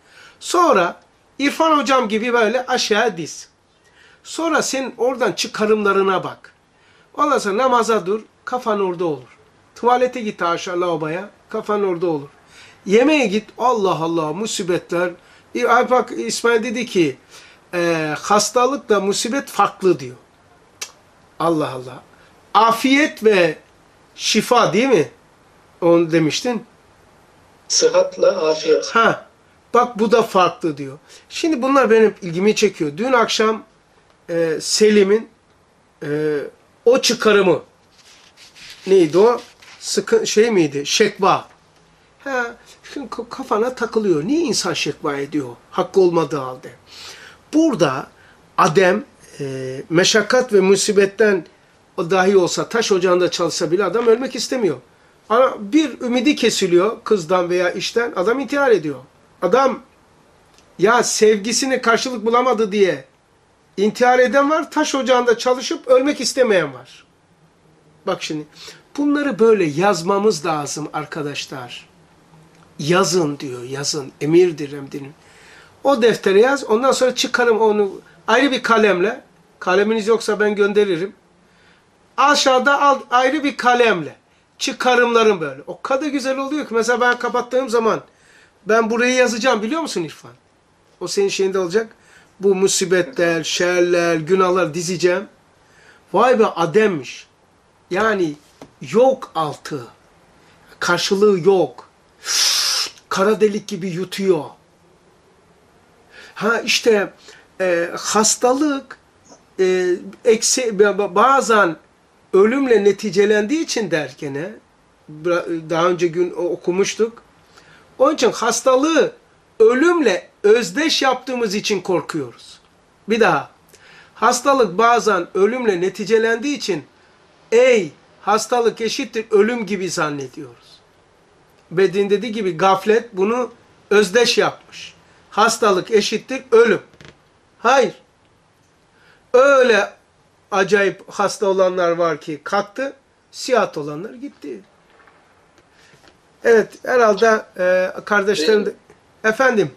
Sonra İrfan hocam gibi böyle aşağı diz. Sonra senin oradan çıkarımlarına bak. Ondan sonra namaza dur. Kafan orada olur. Tuvalete git aşağı lavaboya. Kafan orada olur. Yemeğe git. Allah Allah musibetler. Ay bak İsmail dedi ki e, hastalıkla musibet farklı diyor. Allah Allah. Afiyet ve şifa değil mi? Onu demiştin. Sıhhatla afiyet. Ha. Bak bu da farklı diyor. Şimdi bunlar benim ilgimi çekiyor. Dün akşam e, Selim'in e, o çıkarımı neydi o? Sıkı şey miydi? Şekva. Ha, şimdi kafana takılıyor. Niye insan şekva ediyor? Hakkı olmadığı halde. Burada Adem e, meşakkat ve musibetten o dahi olsa taş ocağında çalışsa bile adam ölmek istemiyor. Ama bir ümidi kesiliyor kızdan veya işten, adam intihar ediyor. Adam ya sevgisine karşılık bulamadı diye intihar eden var, taş ocağında çalışıp ölmek istemeyen var. Bak şimdi bunları böyle yazmamız lazım arkadaşlar. Yazın diyor, yazın. Emirdir emdinin. O deftere yaz, ondan sonra çıkarım onu ayrı bir kalemle. Kaleminiz yoksa ben gönderirim. Aşağıda al, ayrı bir kalemle. Çıkarımlarım böyle. O kadar güzel oluyor ki. Mesela ben kapattığım zaman ben burayı yazacağım biliyor musun İrfan? O senin şeyinde olacak. Bu musibetler, şerler, günahlar dizeceğim. Vay be Adem'miş. Yani yok altı. Karşılığı yok. Kara delik gibi yutuyor. Ha işte e, hastalık e, eksi, bazen ölümle neticelendiği için derken daha önce gün okumuştuk. Onun için hastalığı ölümle özdeş yaptığımız için korkuyoruz. Bir daha. Hastalık bazen ölümle neticelendiği için ey hastalık eşittir ölüm gibi zannediyoruz. Bedin dediği gibi gaflet bunu özdeş yapmış. Hastalık eşittir ölüm. Hayır. Öyle acayip hasta olanlar var ki kalktı, sihat olanlar gitti. Evet, herhalde e, kardeşlerim de... Efendim?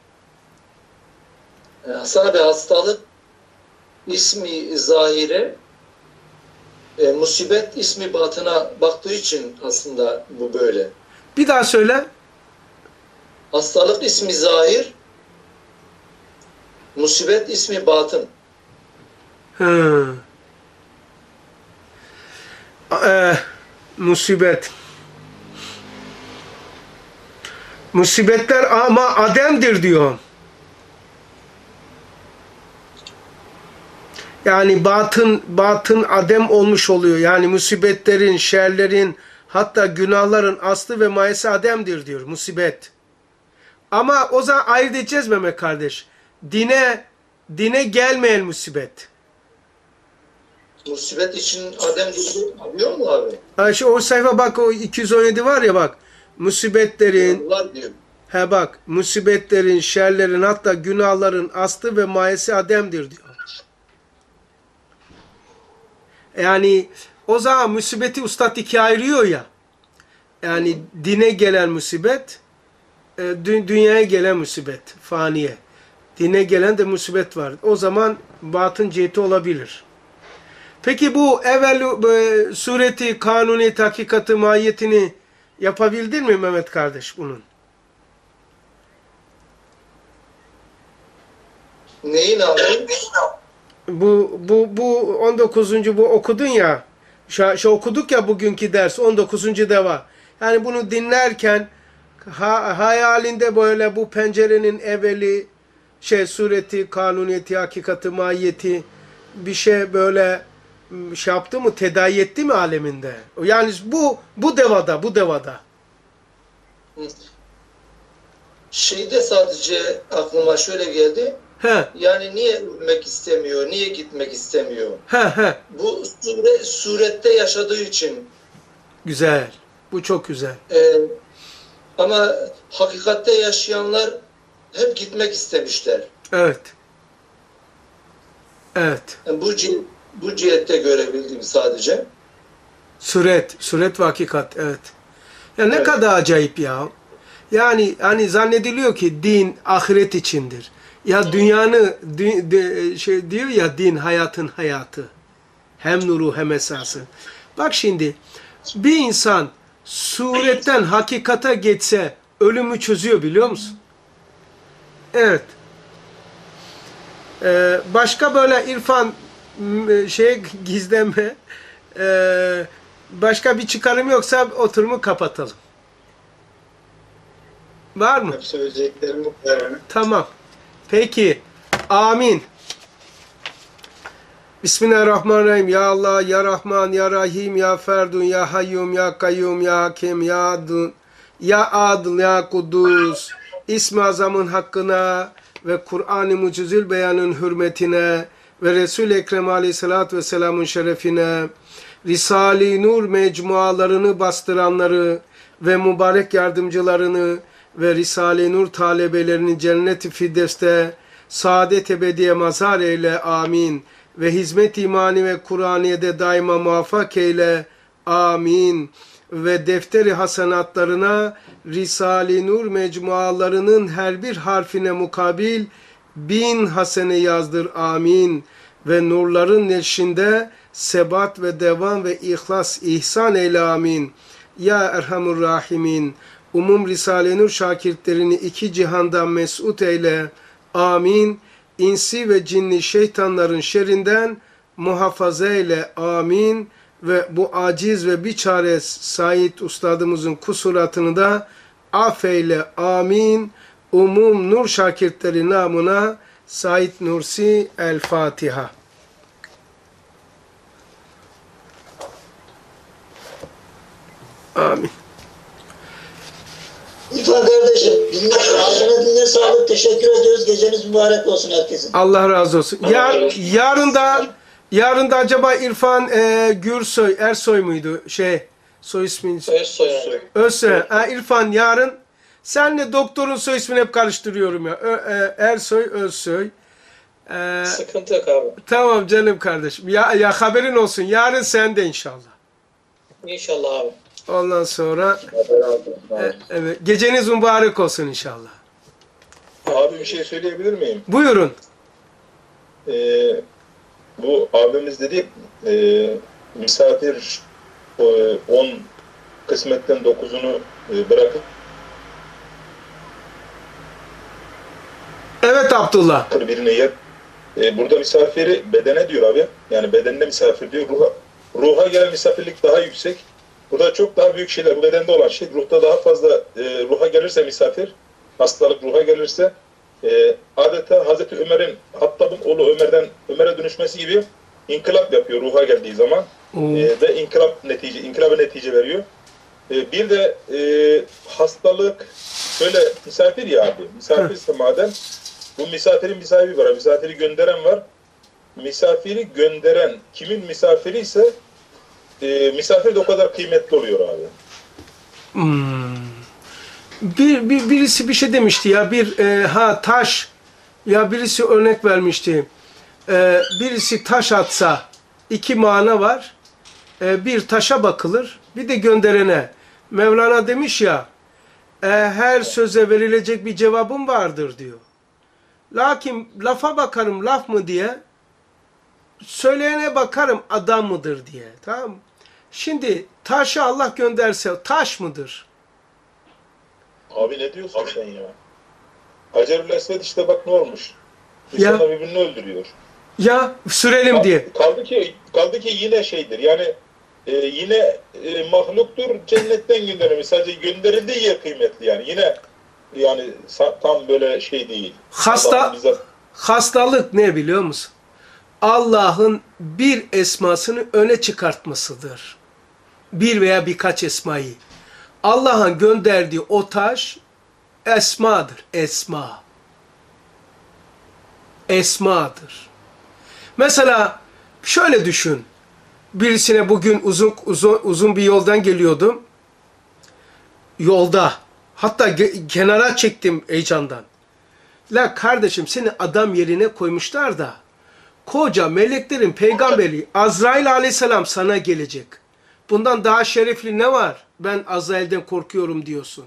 Hasan abi hastalık ismi zahire, e, musibet ismi batına baktığı için aslında bu böyle. Bir daha söyle. Hastalık ismi zahir, musibet ismi batın. Hı. Ee, musibet. Musibetler ama Adem'dir diyor. Yani batın batın Adem olmuş oluyor. Yani musibetlerin, şerlerin, hatta günahların aslı ve mayesi Adem'dir diyor. Musibet. Ama o zaman ayırt edeceğiz Mehmet kardeş. Dine dine gelmeyen musibet. Musibet için Adem diyor mu abi? Ha, şu o sayfa bak o iki yüz on yedi var ya bak. Musibetlerin Var diyor. he bak musibetlerin, şerlerin hatta günahların aslı ve mayesi Adem'dir diyor. Yani o zaman musibeti Üstad ikiye ayırıyor ya. Yani dine gelen musibet, dü dünyaya gelen musibet, faniye. Dine gelen de musibet var. O zaman batın ciheti olabilir. Peki bu evvel e, sureti, kanuni, hakikati, mahiyetini yapabildin mi Mehmet kardeş bunun? Neyin abi? Bu bu bu on dokuzuncu bu okudun ya. Şu, şu okuduk ya bugünkü ders on dokuzuncu deva. Yani bunu dinlerken ha, hayalinde böyle bu pencerenin evveli şey sureti, kanuniyeti, hakikati, mahiyeti bir şey böyle şey yaptı mı, tedavi etti mi aleminde? Yani bu bu devada, bu devada. Şeyde sadece aklıma şöyle geldi. He. Yani niye ölmek istemiyor, niye gitmek istemiyor? He he. Bu sure, surette yaşadığı için. Güzel. Bu çok güzel. Ee, ama hakikatte yaşayanlar hep gitmek istemişler. Evet. Evet. Yani bu bu cihette görebildim sadece. Süret, süret ve hakikat, evet. Ya ne Evet. kadar acayip ya. Yani hani zannediliyor ki din ahiret içindir. Ya dünyanı dü, de, şey diyor ya din hayatın hayatı. Hem nuru hem esası. Bak şimdi bir insan suretten hakikate geçse ölümü çözüyor biliyor musun? Evet. Ee, başka böyle irfan şey gizleme e, başka bir çıkarım yoksa oturumu kapatalım. Var mı? Söyleyeceklerim bu kadar. Tamam. Peki. Amin. Bismillahirrahmanirrahim. Ya Allah, Ya Rahman, Ya Rahim, Ya Ferdun, Ya Hayyum, Ya Kayyum, Ya Hakim, Ya Adun, Ya Adıl, Ya Kudüs. İsmi Azam'ın hakkına ve Kur'an-ı Mucizül Beyan'ın hürmetine ve Resul-i Ekrem Aleyhisselatü Vesselam'ın şerefine, Risale-i Nur mecmualarını bastıranları ve mübarek yardımcılarını ve Risale-i Nur talebelerini cennet-i firdevste saadet ebediye mazhar eyle, amin. Ve hizmet imani ve Kur'aniye'de daima muvaffak eyle, amin. Ve defteri hasenatlarına Risale-i Nur mecmualarının her bir harfine mukabil bin hasene yazdır, amin. Ve nurların neşrinde sebat ve devam ve ihlas ihsan eyle, amin. Ya Erhamur Rahimin, umum Risale-i Nur şakirtlerini iki cihandan mesut eyle, amin. İnsi ve cinni şeytanların şerrinden muhafaza eyle, amin. Ve bu aciz ve biçare Said Ustadımızın kusuratını da affeyle, amin. Umum nur şakirtleri namına Said Nursi El Fatiha. Amin. İrfan kardeşim, dinle, ağzına dinle sağlık, teşekkür ediyoruz. Geceniz mübarek olsun herkesin. Allah razı olsun. Yar, yarın da yarın da acaba İrfan e, Gürsoy, Ersoy muydu? Şey, soy ismi. Özsoy. Özsoy. Ha, İrfan yarın. Senle doktorun soy ismini hep karıştırıyorum ya. Ö, e, Ersoy, Özsoy. E, Sıkıntı yok abi. tamam canım kardeşim. Ya, ya haberin olsun. Yarın sende inşallah. İnşallah abi. Ondan sonra e, evet, geceniz mübarek olsun inşallah. Abi bir şey söyleyebilir miyim? Buyurun. Ee, bu abimiz dedi e, misafir on kısmetten dokuzunu e, bırakıp Evet Abdullah. birine yer. E, burada misafiri bedene diyor abi. Yani bedenine misafir diyor. Ruha, ruha gelen misafirlik daha yüksek. Burada çok daha büyük şeyler. Bu bedende olan şey. Ruhta daha fazla e, ruha gelirse misafir, hastalık ruha gelirse e, adeta Hazreti Ömer'in, Hattab'ın oğlu Ömer'den Ömer'e dönüşmesi gibi inkılap yapıyor ruha geldiği zaman. E, ve inkılap netice, inkılaba netice veriyor. E, bir de e, hastalık, şöyle misafir ya abi. Misafirse madem, bu misafirin bir sahibi var. Misafiri gönderen var. Misafiri gönderen kimin misafiri ise e, misafir de o kadar kıymetli oluyor abi. Hmm. Bir, bir birisi bir şey demişti ya, bir e, ha taş, ya birisi örnek vermişti. E, birisi taş atsa iki mana var. E, bir taşa bakılır, bir de gönderene. Mevlana demiş ya, e, her söze verilecek bir cevabım vardır diyor. Lakin lafa bakarım laf mı diye, söyleyene bakarım adam mıdır diye. Tamam mı? Şimdi taşı Allah gönderse taş mıdır? Abi ne diyorsun sen ya? Hacerül Esved işte bak ne olmuş. Ya. İnsanlar birbirini öldürüyor. Ya sürelim Kaldı, diye. kaldı ki kaldı ki yine şeydir. Yani e, yine e, mahluktur cennetten gönderilmiş. Sadece gönderildiği yer kıymetli yani. Yine yani tam böyle şey değil. Hasta bize... hastalık ne biliyor musun? Allah'ın bir esmasını öne çıkartmasıdır. Bir veya birkaç esmayı. Allah'ın gönderdiği o taş esmadır. Esma. Esmadır. Mesela şöyle düşün. Birisine bugün uzun uzun uzun bir yoldan geliyordum. Yolda. Hatta kenara çektim heyecandan. La kardeşim seni adam yerine koymuşlar da koca meleklerin peygamberi Azrail aleyhisselam sana gelecek. Bundan daha şerefli ne var? Ben Azrail'den korkuyorum diyorsun.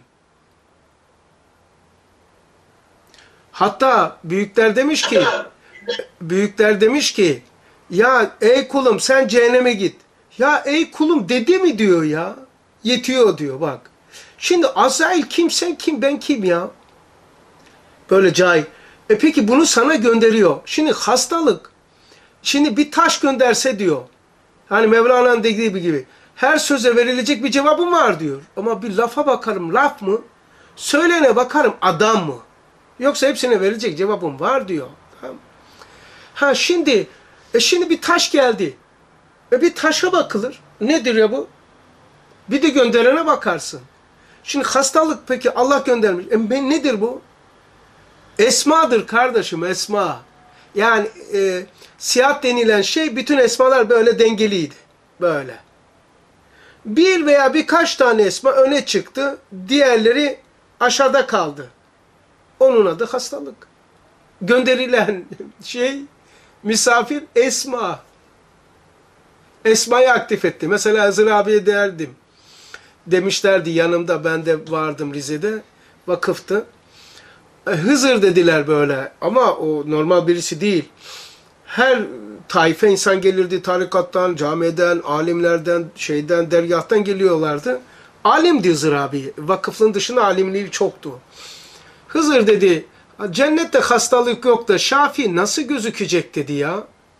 Hatta büyükler demiş ki büyükler demiş ki ya ey kulum sen cehenneme git. Ya ey kulum dedi mi diyor ya. Yetiyor diyor bak. Şimdi Azrail kim, sen kim, ben kim ya? Böyle cahil. E peki bunu sana gönderiyor. Şimdi hastalık. Şimdi bir taş gönderse diyor. Hani Mevlana'nın dediği gibi. Her söze verilecek bir cevabım var diyor. Ama bir lafa bakarım laf mı? Söylene bakarım adam mı? Yoksa hepsine verilecek cevabım var diyor. Tamam. Ha şimdi E şimdi bir taş geldi. E bir taşa bakılır. Nedir ya bu? Bir de gönderene bakarsın. Şimdi hastalık peki Allah göndermiş. E ben, nedir bu? Esmadır kardeşim, esma. Yani e, sihat denilen şey, bütün esmalar böyle dengeliydi. Böyle. Bir veya birkaç tane esma öne çıktı. Diğerleri aşağıda kaldı. Onun adı hastalık. Gönderilen şey, misafir esma. Esmayı aktif etti. Mesela Hızır abiye derdim. Demişlerdi yanımda, ben de vardım Rize'de. Vakıftı. Hızır dediler böyle. Ama o normal birisi değil. Her taife insan gelirdi. Tarikattan, camiden, alimlerden, şeyden, dergahtan geliyorlardı. Alimdi Hızır abi. Vakıflığın dışında alimliği çoktu. Hızır dedi, cennette hastalık yok da Şafii nasıl gözükecek dedi ya.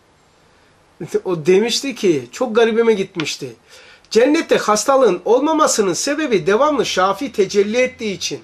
O demişti ki, çok garibime gitmişti. Cennette hastalığın olmamasının sebebi devamlı Şafii tecelli ettiği için.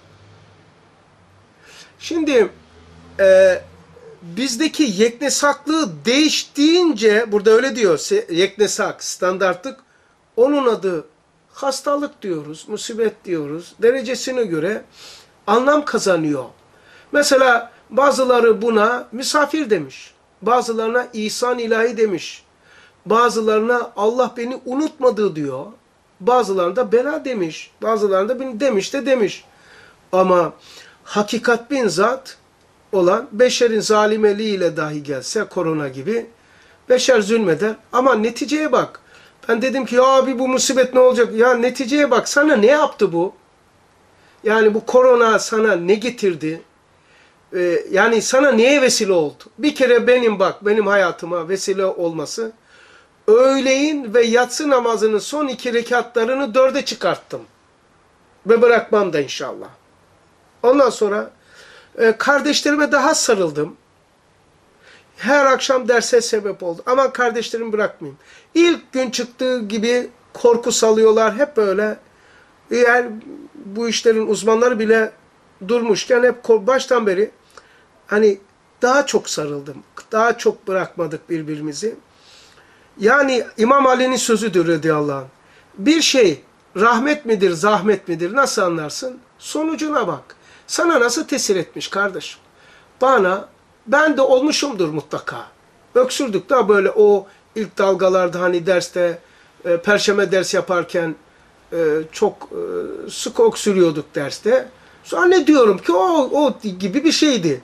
Şimdi e, bizdeki yeknesaklığı değiştiğince, burada öyle diyor, yeknesak, standartlık, onun adı hastalık diyoruz, musibet diyoruz. Derecesine göre anlam kazanıyor. Mesela bazıları buna misafir demiş. Bazılarına ihsan ilahi demiş. Bazılarına Allah beni unutmadı diyor. Bazılarına da bela demiş. Bazılarına da demiş de demiş. Ama hakikat bin zat olan beşerin zalimeliğiyle dahi gelse korona gibi beşer zulmeder. Ama neticeye bak. Ben dedim ki ya abi bu musibet ne olacak? Ya neticeye bak, sana ne yaptı bu? Yani bu korona sana ne getirdi? Ee, yani sana neye vesile oldu? Bir kere benim bak, benim hayatıma vesile olması, öğleyin ve yatsı namazının son iki rekatlarını dörde çıkarttım. Ve bırakmam da inşallah. Ondan sonra e, kardeşlerime daha sarıldım. Her akşam derse sebep oldu. Aman kardeşlerimi bırakmayayım. İlk gün çıktığı gibi korku salıyorlar. Hep böyle. Eğer bu işlerin uzmanları bile durmuşken hep baştan beri hani daha çok sarıldım. Daha çok bırakmadık birbirimizi. Yani İmam Ali'nin sözüdür radıyallahu anh. Bir şey rahmet midir, zahmet midir nasıl anlarsın? Sonucuna bak. Sana nasıl tesir etmiş kardeşim? Bana, ben de olmuşumdur mutlaka. Öksürdük da böyle o ilk dalgalarda hani derste, e, perşembe ders yaparken e, çok e, sık öksürüyorduk derste. Sonra ne diyorum ki o, o gibi bir şeydi.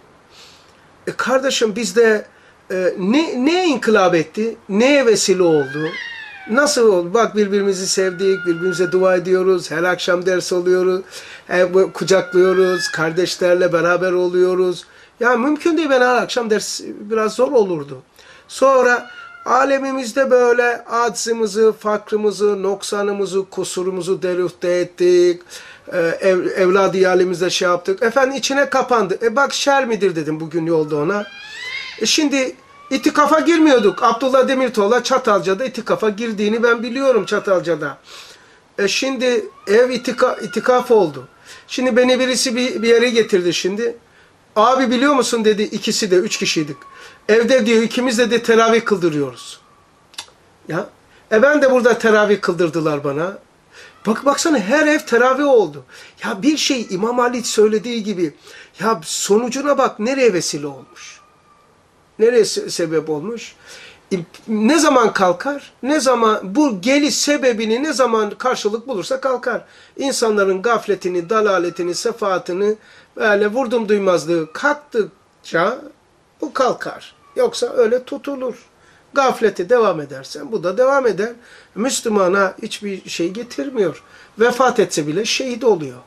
E kardeşim bizde e, ne, ne inkılap etti? Neye vesile oldu? Nasıl oldu? Bak birbirimizi sevdik, birbirimize dua ediyoruz, her akşam ders oluyoruz, her, kucaklıyoruz, kardeşlerle beraber oluyoruz. Ya mümkün değil, ben her akşam ders biraz zor olurdu. Sonra alemimizde böyle aczimizi, fakrımızı, noksanımızı, kusurumuzu derüfte ettik. Ev, evladı yalimizde şey yaptık. Efendim içine kapandı. E bak şer midir dedim bugün yolda ona. E şimdi itikafa girmiyorduk. Abdullah Demirtaş'la Çatalca'da itikafa girdiğini ben biliyorum Çatalca'da. E şimdi ev itika, itikaf oldu. Şimdi beni birisi bir, bir yere getirdi şimdi. Abi biliyor musun dedi, ikisi de üç kişiydik. Evde diyor ikimiz de, de teravih kıldırıyoruz. Ya e ben de burada teravih kıldırdılar bana. Bak baksana her ev teravih oldu. Ya bir şey İmam Ali söylediği gibi, ya sonucuna bak nereye vesile olmuş. Nereye se sebep olmuş? Ne zaman kalkar? Ne zaman bu geliş sebebini ne zaman karşılık bulursa kalkar. İnsanların gafletini, dalaletini, sefaatini böyle vurdum duymazlığı kalktıkça bu kalkar. Yoksa öyle tutulur. Gafleti devam edersen bu da devam eder. Müslümana hiçbir şey getirmiyor. Vefat etse bile şehit oluyor.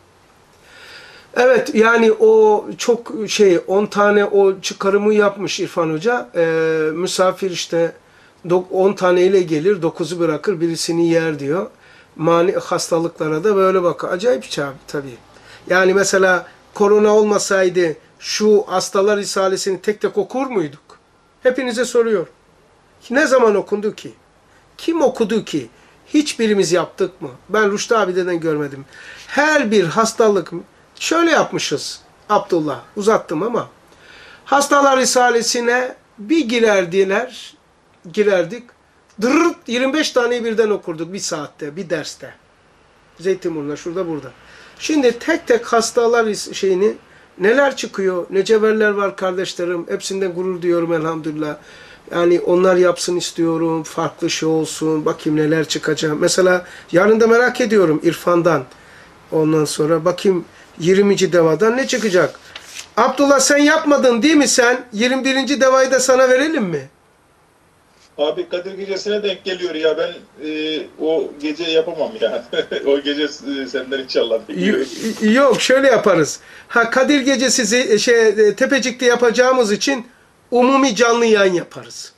Evet yani o çok şey on tane o çıkarımı yapmış İrfan Hoca. Ee, misafir işte on taneyle gelir, dokuzu bırakır, birisini yer diyor. Mani hastalıklara da böyle bakıyor. Acayip şey tabii. Yani mesela korona olmasaydı şu hastalar risalesini tek tek okur muyduk? Hepinize soruyor. Ne zaman okundu ki? Kim okudu ki? Hiçbirimiz yaptık mı? Ben Rüştü abiden görmedim. Her bir hastalık şöyle yapmışız. Abdullah uzattım ama hastalar risalesine bir girerdiler. girerdik. Dırırt yirmi beş taneyi birden okurduk bir saatte, bir derste. Zeytinburnu'nda, şurada, burada. Şimdi tek tek hastalar şeyini, neler çıkıyor, ne cevherler var kardeşlerim. Hepsinden gurur duyuyorum elhamdülillah. Yani onlar yapsın istiyorum, farklı şey olsun, bakayım neler çıkacak. Mesela yarın da merak ediyorum İrfan'dan. Ondan sonra bakayım yirminci devadan ne çıkacak? Abdullah sen yapmadın değil mi sen? yirmi birinci devayı da sana verelim mi? Abi Kadir Gecesi'ne denk geliyor ya, ben e, o gece yapamam ya. O gece e, senden inşallah bekliyorum. Yok, şöyle yaparız. Ha, Kadir Gecesi şey Tepecik'te yapacağımız için umumi canlı yayın yaparız.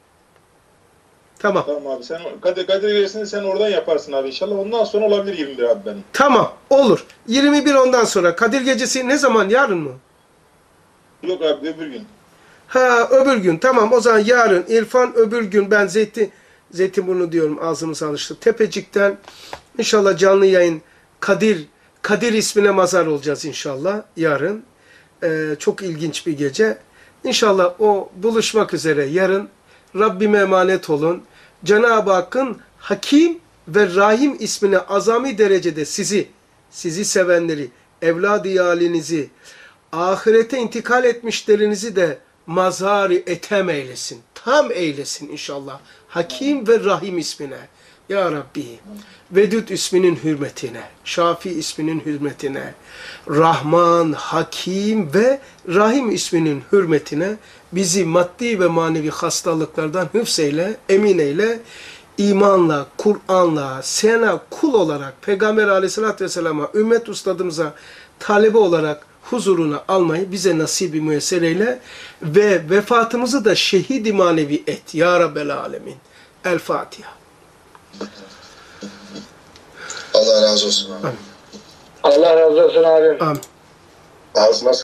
Tamam. Tamam abi, sen Kadir, Kadir Gecesi'ni sen oradan yaparsın abi inşallah. Ondan sonra olabilir yirmi bir abi benim. Tamam, olur. yirmi bir ondan sonra. Kadir Gecesi ne zaman? Yarın mı? Yok abi, öbür gün. Ha, öbür gün. Tamam, o zaman yarın. İrfan öbür gün. Ben Zeytin, Zeytinburnu diyorum, ağzımız alıştı. Tepecik'ten inşallah canlı yayın Kadir, Kadir ismine mazhar olacağız inşallah yarın. Ee, çok ilginç bir gece. İnşallah o buluşmak üzere yarın. Rabbime emanet olun. Cenab-ı Hakk'ın Hakim ve Rahim ismine azami derecede sizi, sizi sevenleri, evladı yalinizi, ahirete intikal etmişlerinizi de mazhar-ı etem eylesin. Tam eylesin inşallah. Hakim ve Rahim ismine. Ya Rabbi, Vedud isminin hürmetine, Şafi isminin hürmetine, Rahman, Hakim ve Rahim isminin hürmetine bizi maddi ve manevi hastalıklardan hıfzeyle, emin eyle, imanla, Kur'an'la, sana kul olarak, Peygamber aleyhissalatü vesselam'a, ümmet ustadımıza talebe olarak huzuruna almayı bize nasip-i müyesser eyle ve vefatımızı da şehid-i manevi et. Ya Rabbel Alemin. El Fatiha. Allah razı olsun abi. Allah razı olsun abim. Amin. Ağzına